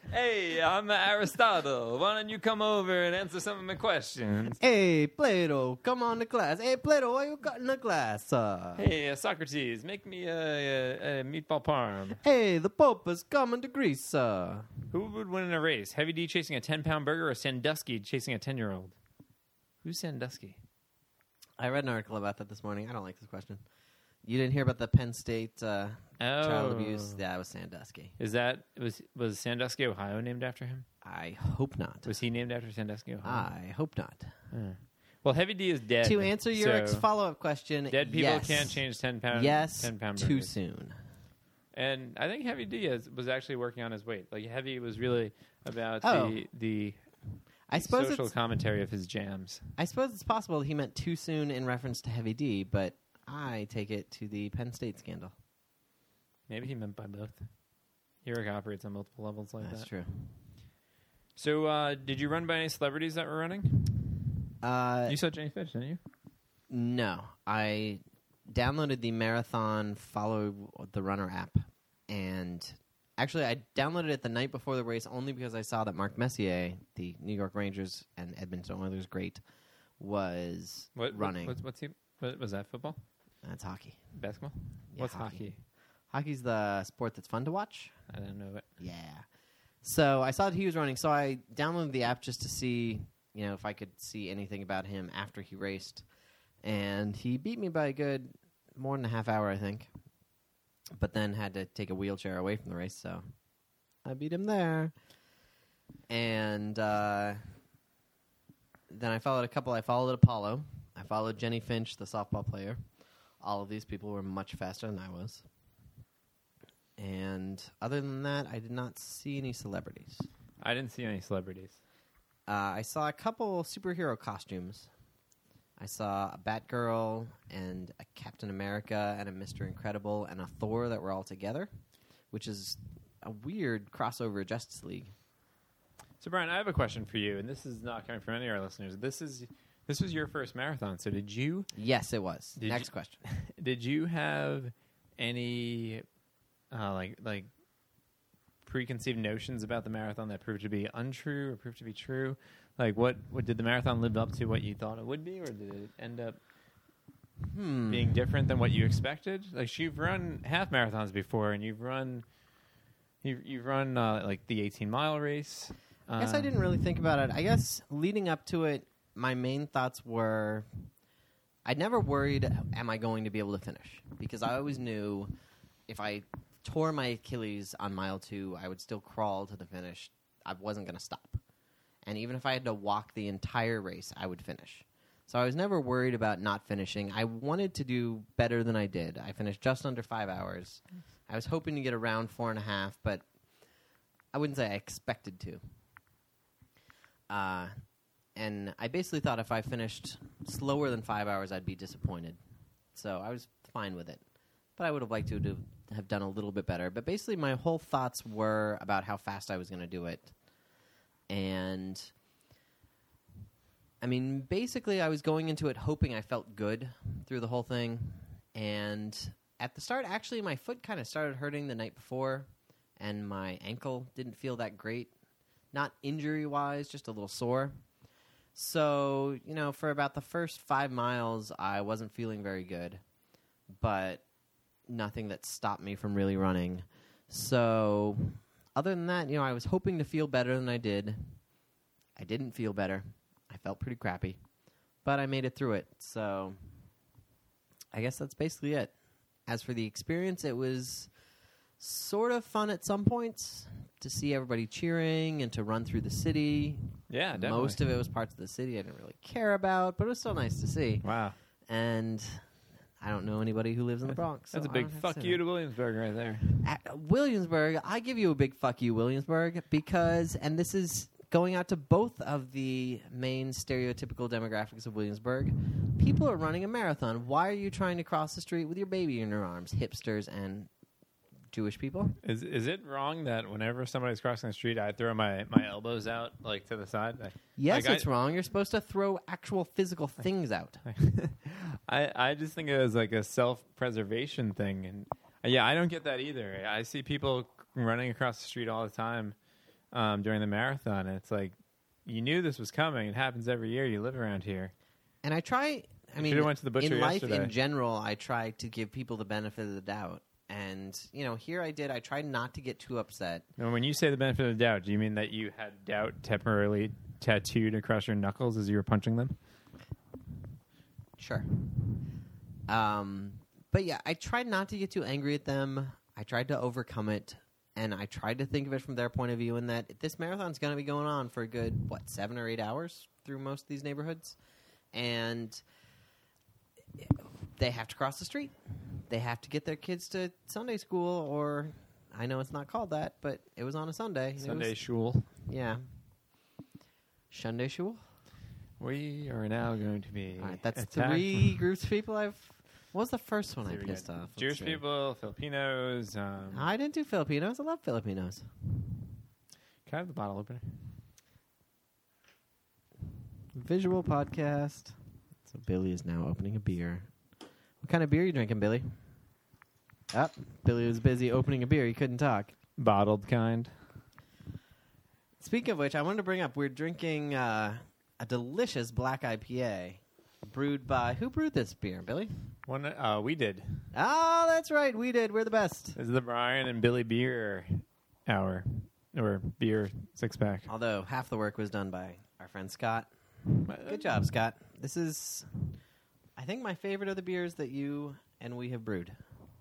Hey, I'm Aristotle. Why don't you come over and answer some of my questions? Hey, Plato, come on to class. Hey, Plato, why you got in the class? Uh, Hey, uh, Socrates, make me a, a, a meatball parm. hey, the Pope is coming to Greece. Uh. Who would win in a race? Heavy D chasing a ten-pound burger or Sandusky chasing a ten-year-old? Who's Sandusky? I read an article about that this morning. I don't like this question. You didn't hear about the Penn State uh, Oh. child abuse? Yeah, it was Sandusky. Is that, was was Sandusky, Ohio named after him? I hope not. Was he named after Sandusky, Ohio? I hope not. Uh. Well, Heavy D is dead. To answer your so ex follow-up question, dead people yes. can't change ten-pound Yes, ten-pound too burgers. soon. And I think Heavy D is, was actually working on his weight. Like, Heavy was really about Oh. the the I suppose social it's, commentary of his jams. I suppose it's possible he meant too soon in reference to Heavy D, but I take it to the Penn State scandal. Maybe he meant by both. Eric operates on multiple levels like That's that. true. So, uh, did you run by any celebrities that were running? Uh, You saw Jenny Fish, didn't you? no, I downloaded the Marathon Follow the Runner app, and actually I downloaded it the night before the race only because I saw that Mark Messier, the New York Rangers and Edmonton Oilers great, was What running. What, what's he? What, was that football? That's hockey. Basketball? Yeah, what's hockey. hockey? Hockey's the sport that's fun to watch. I don't know it. Yeah. So I saw that he was running, so I downloaded the app just to see, you know, if I could see anything about him after he raced. And he beat me by a good more than a half hour, I think. But then had to take a wheelchair away from the race, so I beat him there. And uh, then I followed a couple. I followed Apollo. I followed Jenny Finch, the softball player. All of these people were much faster than I was. And other than that, I did not see any celebrities. I didn't see any celebrities. Uh, I saw a couple superhero costumes. I saw a Batgirl and a Captain America and a Mister Incredible and a Thor that were all together, which is a weird crossover Justice League. So, Brian, I have a question for you, and this is not coming from any of our listeners. This is this was your first marathon. So, did you Yes, it was. Did Next you- question. did you have any uh, like like preconceived notions about the marathon that proved to be untrue or proved to be true? Like, what, what did the marathon live up to what you thought it would be, or did it end up Hmm. being different than what you expected? Like, you've run half marathons before, and you've run you've you've run uh, like the eighteen mile race. I guess I Um, didn't really think about it. I guess leading up to it, my main thoughts were I never worried, am I going to be able to finish? Because I always knew if I tore my Achilles on mile two, I would still crawl to the finish. I wasn't going to stop. And even if I had to walk the entire race, I would finish. So I was never worried about not finishing. I wanted to do better than I did. I finished just under five hours. I was hoping to get around four and a half, but I wouldn't say I expected to. Uh, and I basically thought if I finished slower than five hours, I'd be disappointed. So I was fine with it. But I would have liked to do, have done a little bit better. But basically, my whole thoughts were about how fast I was going to do it. And, I mean, basically, I was going into it hoping I felt good through the whole thing. And at the start, actually, my foot kind of started hurting the night before. And my ankle didn't feel that great. Not injury-wise, just a little sore. So, you know, for about the first five miles, I wasn't feeling very good. But nothing that stopped me from really running. So, other than that, you know, I was hoping to feel better than I did. I didn't feel better. I felt pretty crappy. But I made it through it. So, I guess that's basically it. As for the experience, it was sort of fun at some points to see everybody cheering and to run through the city. Yeah, definitely. Most of it was parts of the city I didn't really care about, but it was still nice to see. Wow. And I don't know anybody who lives in the Bronx. That's so a I big don't have fuck say you that. to Williamsburg right there. At Williamsburg, I give you a big fuck you, Williamsburg, because, and this is going out to both of the main stereotypical demographics of Williamsburg, people are running a marathon. Why are you trying to cross the street with your baby in your arms? Hipsters and Jewish people? Is is it wrong that whenever somebody's crossing the street, I throw my, my elbows out like to the side? I, Yes, like, it's wrong. You're supposed to throw actual physical things out. I I just think it was like a self preservation thing, and uh, yeah, I don't get that either. I see people running across the street all the time, um, during the marathon. And it's like, you knew this was coming. It happens every year. You live around here. And I try. I You mean, should've went to the butcher in life yesterday. in general, I try to give people the benefit of the doubt. And you know, here I did. I tried not to get too upset. Now, when you say the benefit of the doubt, do you mean that you had doubt temporarily tattooed across your knuckles as you were punching them? Sure. Um, but yeah, I tried not to get too angry at them. I tried to overcome it, and I tried to think of it from their point of view. In that this marathon's going to be going on for a good what seven or eight hours through most of these neighborhoods, and they have to cross the street. They have to get their kids to Sunday school, or I know it's not called that, but it was on a Sunday. and it Sunday was- shul. yeah. Sunday shul. We are now going to be All right, that's attacked. three groups of people I've. What was the first one I Here we pissed got off? Let's Jewish see. people, Filipinos. Um, I didn't do Filipinos. I love Filipinos. Can I have the bottle opener? Visual podcast. So Billy is now opening a beer. What kind of beer are you drinking, Billy? Oh, Billy was busy opening a beer. He couldn't talk. Bottled kind. Speaking of which, I wanted to bring up, we're drinking uh, a delicious black I P A brewed by, who brewed this beer, Billy? One, uh, we did. Oh, that's right. We did. We're the best. This is the Brian and Billy beer hour, or beer six pack. Although half the work was done by our friend Scott. Good job, Scott. This is, I think, my favorite of the beers that you and we have brewed.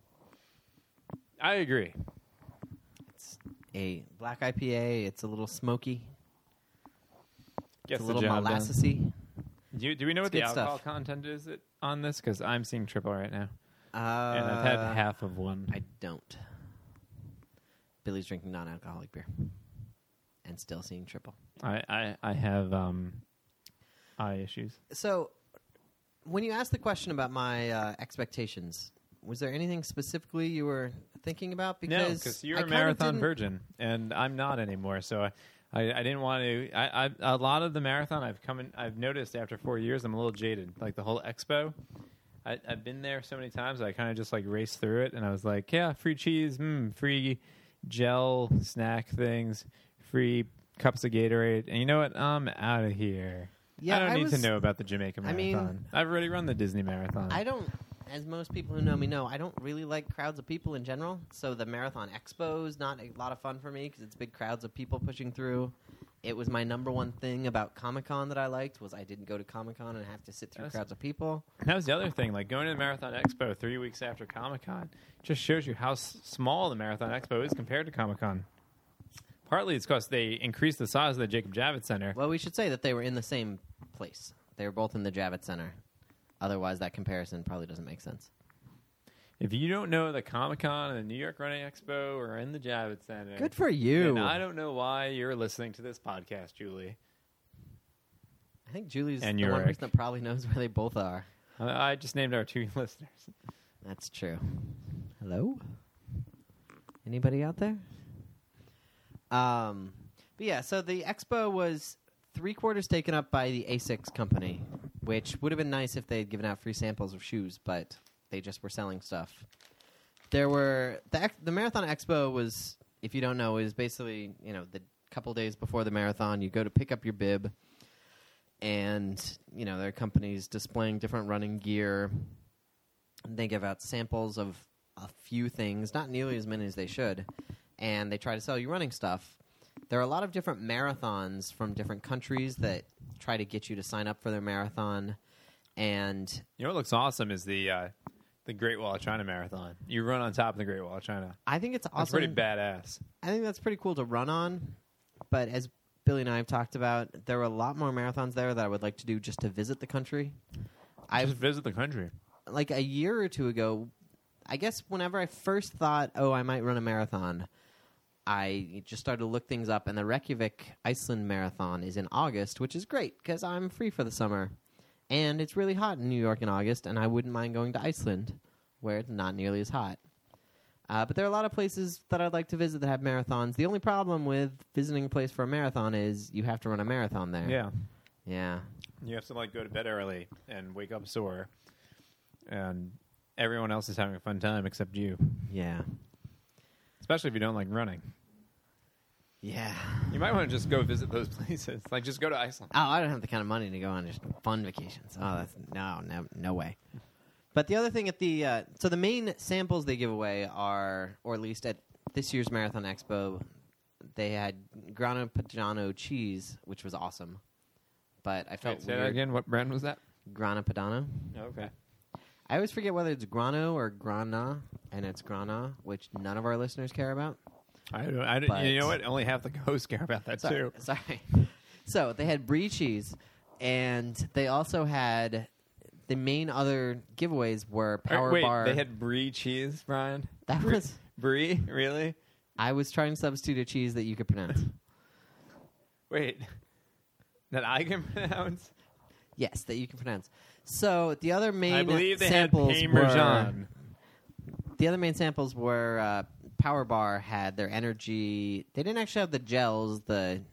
I agree. It's a black I P A. It's a little smoky. Gets It's a the little job done. molassesy. Do, you, do we know It's what the good alcohol stuff. content is it, on this? Because I'm seeing triple right now. Uh, And I've had half of one. I don't. Billy's drinking non-alcoholic beer. And still seeing triple. I, I, I have um, eye issues. So, when you asked the question about my uh, expectations, was there anything specifically you were thinking about? No, Because because you're I a kinda marathon didn't- virgin, and I'm not anymore. So I, I, I didn't want to. I, I, a lot of the marathon I've come in, I've noticed after four years, I'm a little jaded. Like the whole expo, I, I've been there so many times. I kind of just like raced through it, and I was like, yeah, free cheese, mm, free gel snack things, free cups of Gatorade, and you know what? I'm out of here. Yeah, I don't I need was- to know about the Jamaica I Marathon. mean- I've already run the Disney Marathon. I don't, as most people who know me know, I don't really like crowds of people in general. So the Marathon Expo is not a lot of fun for me because it's big crowds of people pushing through. It was my number one thing about Comic-Con that I liked was I didn't go to Comic-Con and have to sit through That's- crowds of people. That was the other thing. Like going to the Marathon Expo three weeks after Comic Con just shows you how s- small the Marathon Expo is compared to Comic Con. Partly it's because they increased the size of the Jacob Javits Center. Well, we should say that they were in the same place. They were both in the Javits Center. Otherwise, that comparison probably doesn't make sense. If you don't know the Comic Con and the New York Running Expo are in the Javits Center, Good for you. then I don't know why you're listening to this podcast, Julie. I think Julie's And the one Yorick. person that probably knows where they both are. I I just named our two listeners. That's true. Hello? Anybody out there? Um, but yeah, so the expo was three quarters taken up by the ASICS company, which would have been nice if they had given out free samples of shoes, but they just were selling stuff. There were the ex- the Marathon Expo was, if you don't know, is basically, you know, the couple days before the marathon, you go to pick up your bib, and you know there are companies displaying different running gear. They give out samples of a few things, not nearly as many as they should, and they try to sell you running stuff. There are a lot of different marathons from different countries that try to get you to sign up for their marathon, and You know what looks awesome is the uh, the Great Wall of China Marathon. You run on top of the Great Wall of China. I think it's That's awesome. pretty badass. I think that's pretty cool to run on, but as Billy and I have talked about, there were a lot more marathons there that I would like to do just to visit the country. I Just visit the country. like a year or two ago, I guess whenever I first thought, oh, I might run a marathon, I just started to look things up, and the Reykjavik Iceland Marathon is in August, which is great because I'm free for the summer. And it's really hot in New York in August, and I wouldn't mind going to Iceland, where it's not nearly as hot. Uh, but there are a lot of places that I'd like to visit that have marathons. The only problem with visiting a place for a marathon is you have to run a marathon there. Yeah. Yeah. You have to like go to bed early and wake up sore, and everyone else is having a fun time except you. Yeah. Especially if you don't like running. Yeah. You might want to just go visit those places. Like, just go to Iceland. Oh, I don't have the kind of money to go on just fun vacations. Oh, that's no, no, no way. But the other thing at the uh, so the main samples they give away are, or at least at this year's Marathon Expo, they had Grana Padano cheese, which was awesome. But I felt Wait, say weird. that again. What brand was that? Grana Padano. Okay. I always forget whether it's Grano or Grana, and it's Grana, which none of our listeners care about. I don't. I don't But- you know what? Only half the hosts care about that Sorry, too. sorry. So they had brie cheese, and they also had the main other giveaways were Power Or, wait, Bar. they had brie cheese, Brian. that brie, was brie. Really? I was trying to substitute a cheese that you could pronounce. Wait, that I can pronounce. Yes, that you can pronounce. So the other main I believe they samples had were Parmesan. the other main samples were uh, Power Bar had their energy. They didn't actually have the gels, the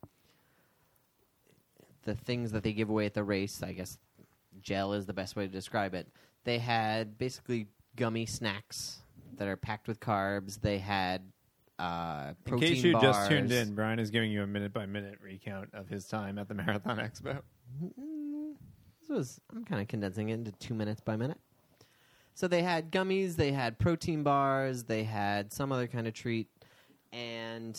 the things that they give away at the race. I guess gel is the best way to describe it. They had basically gummy snacks that are packed with carbs. They had uh, In protein case you bars. just tuned in, Brian is giving you a minute by minute recount of his time at the Marathon Expo. Mm, This was I'm kind of condensing it into two minutes by minute. So they had gummies, they had protein bars, they had some other kind of treat, and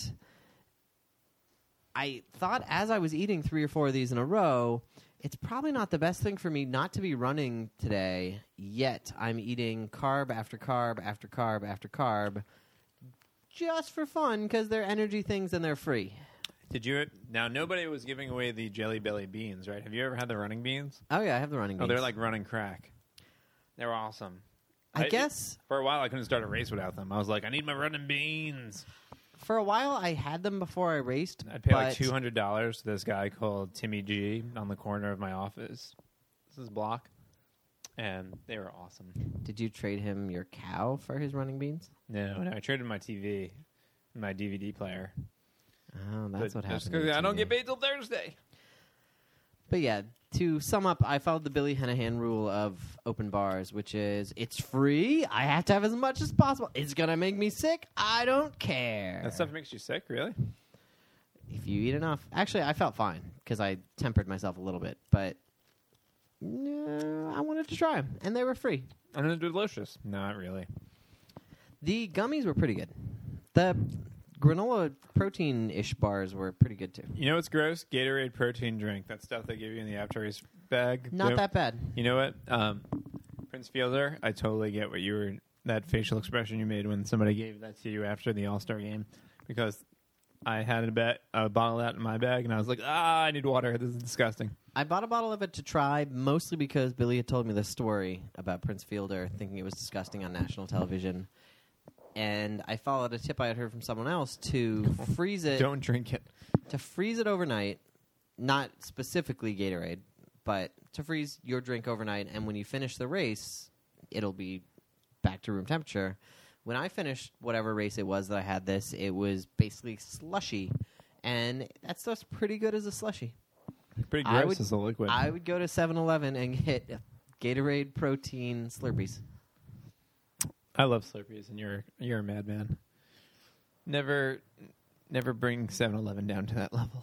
I thought as I was eating three or four of these in a row, it's probably not the best thing for me not to be running today, yet I'm eating carb after carb after carb after carb just for fun because they're energy things and they're free. Did you? Now, nobody was giving away the Jelly Belly beans, right? Have you ever had the running beans? Oh, yeah, I have the running Oh, beans. they're like running crack. They were awesome. I I- guess For a while, I couldn't start a race without them. I was like, I need my running beans. for a while I had them before I raced. I'd pay but like two hundred dollars to this guy called Timmy G on the corner of my office. This is block. And they were awesome. Did you trade him your cow for his running beans? No, no, I traded my T V and my D V D player. Oh, that's But what just happened. 'cause to I don't T V. get paid till Thursday. But yeah, to sum up, I followed the Billy Henahan rule of open bars, which is it's free. I have to have as much as possible. It's gonna make me sick. I don't care. That stuff makes you sick, really? If you eat enough, actually, I felt fine because I tempered myself a little bit. But no, I wanted to try them, and they were free. And they're delicious. Not really. The gummies were pretty good. The granola protein-ish bars were pretty good too. You know what's gross? Gatorade protein drink. That stuff they give you in the after race bag. Not Don't- that bad. You know what? Um, Prince Fielder, I totally get what you were, that facial expression you made when somebody gave that to you after the All-Star game. Because I had a, bet, a bottle out in my bag, and I was like, ah, I need water. This is disgusting. I bought a bottle of it to try, mostly because Billy had told me the story about Prince Fielder, thinking it was disgusting on national television. And I followed a tip I had heard from someone else to freeze it Don't drink it. to freeze it overnight, not specifically Gatorade, but to freeze your drink overnight, and when you finish the race, it'll be back to room temperature. When I finished whatever race it was that I had this, it was basically slushy, and that stuff's pretty good as a slushy. Pretty I gross would- as a liquid. I would go to seven eleven and get Gatorade protein Slurpees. I love Slurpees, and you're you're a madman. Never, never bring seven eleven down to that level.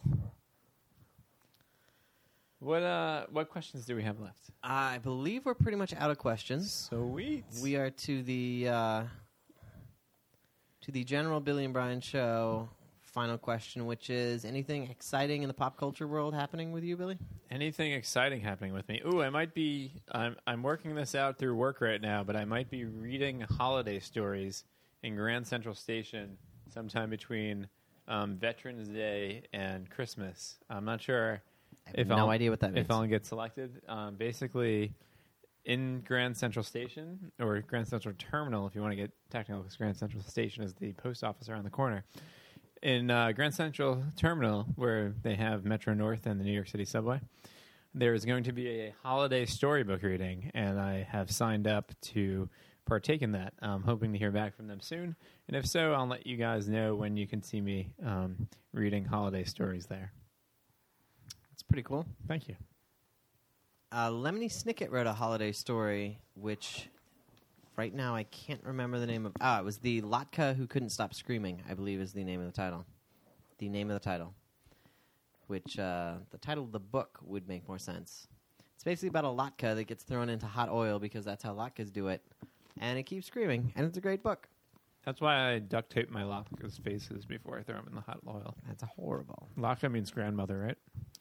What uh? What questions do we have left? I believe we're pretty much out of questions. Sweet. We are to the uh, to the general Billy and Brian show. Final question, which is anything exciting in the pop culture world happening with you, Billy? Anything exciting happening with me? Ooh, I might be. I'm I'm working this out through work right now, but I might be reading holiday stories in Grand Central Station sometime between um, Veterans Day and Christmas. I'm not sure I have if no I'll, idea what that means. if I'll get selected. Um, basically, in Grand Central Station or Grand Central Terminal, if you want to get technical, because Grand Central Station is the post office around the corner. In uh, Grand Central Terminal, where they have Metro North and the New York City subway, there is going to be a holiday storybook reading, and I have signed up to partake in that. I'm hoping to hear back from them soon, and if so, I'll let you guys know when you can see me um, reading holiday stories there. It's pretty cool. Thank you. Uh, Lemony Snicket wrote a holiday story, which right now I can't remember the name of. Ah, it was the Latka Who Couldn't Stop Screaming, I believe is the name of the title. the name of the title, which uh, the title of the book would make more sense. It's basically about a latke that gets thrown into hot oil because that's how latkes do it, and it keeps screaming, and it's a great book. That's why I duct tape my latkes' faces before I throw them in the hot oil. That's horrible. Latka means grandmother, right?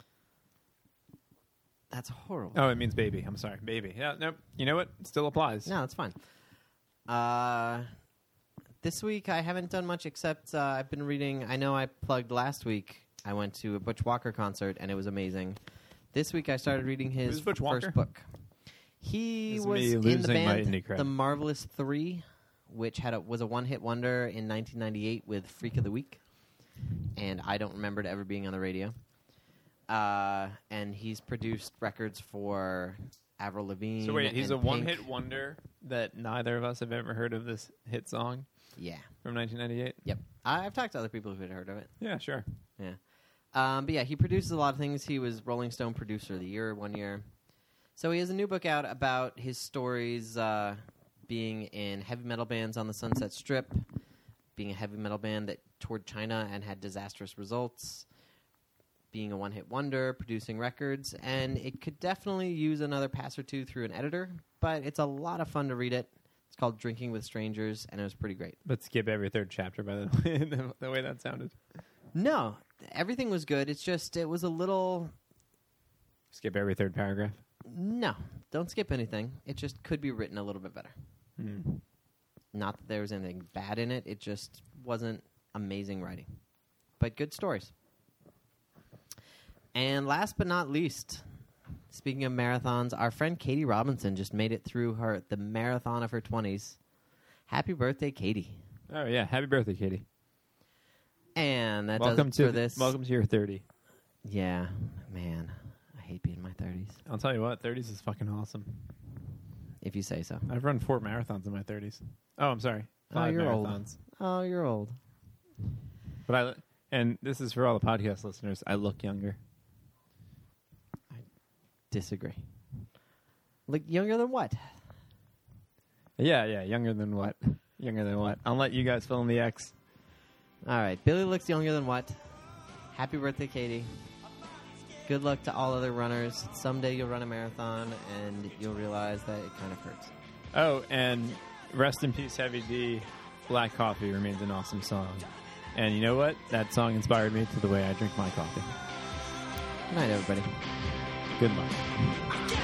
That's horrible. Oh, it means baby. I'm sorry. Baby. Yeah, nope. You know what? Still applies. No, it's fine. Uh, this week I haven't done much except uh, I've been reading. I know I plugged last week. I went to a Butch Walker concert, and it was amazing. This week I started reading his Who's Butch Walker? first book. He This is was me in the losing my band indie cred. The Marvelous Three, which had a, was a one-hit wonder in nineteen ninety-eight with Freak of the Week, and I don't remember it ever being on the radio. Uh, and he's produced records for Avril Lavigne. So wait, he's and a one-hit Pink. wonder that neither of us have ever heard of this hit song Yeah. from nineteen ninety-eight? Yep. I've talked to other people who had heard of it. Yeah, sure. Yeah. Um, but yeah, he produces a lot of things. He was Rolling Stone Producer of the Year one year. So he has a new book out about his stories uh, being in heavy metal bands on the Sunset Strip, being a heavy metal band that toured China and had disastrous results, being a one-hit wonder, producing records, and it could definitely use another pass or two through an editor, but it's a lot of fun to read it. It's called Drinking with Strangers, and it was pretty great. But skip every third chapter by the way, the, the way that sounded. No, everything was good. It's just, it was a little... Skip every third paragraph. No, don't skip anything. It just could be written a little bit better. Hmm. Not that there was anything bad in it. It just wasn't amazing writing. But good stories. And last but not least, speaking of marathons, our friend Katie Robinson just made it through her the marathon of her twenties. Happy birthday, Katie. Oh yeah, happy birthday, Katie. And that welcome does it to for this. Welcome to your thirty. Yeah, man. I hate being in my thirties. I'll tell you what, thirties is fucking awesome. If you say so. I've run four marathons in my thirties. Oh, I'm sorry. Five oh, you're marathons. old. Oh, you're old. But I and this is for all the podcast listeners. I look younger. Disagree. Like younger than what? Yeah, yeah, younger than what? Younger than what? I'll let you guys fill in the X. All right, Billy looks younger than what? Happy birthday, Katie. Good luck to all other runners. Someday you'll run a marathon and you'll realize that it kind of hurts. Oh, and rest in peace, Heavy D. Black Coffee remains an awesome song. And you know what? That song inspired me to the way I drink my coffee. Good night, everybody. Good luck.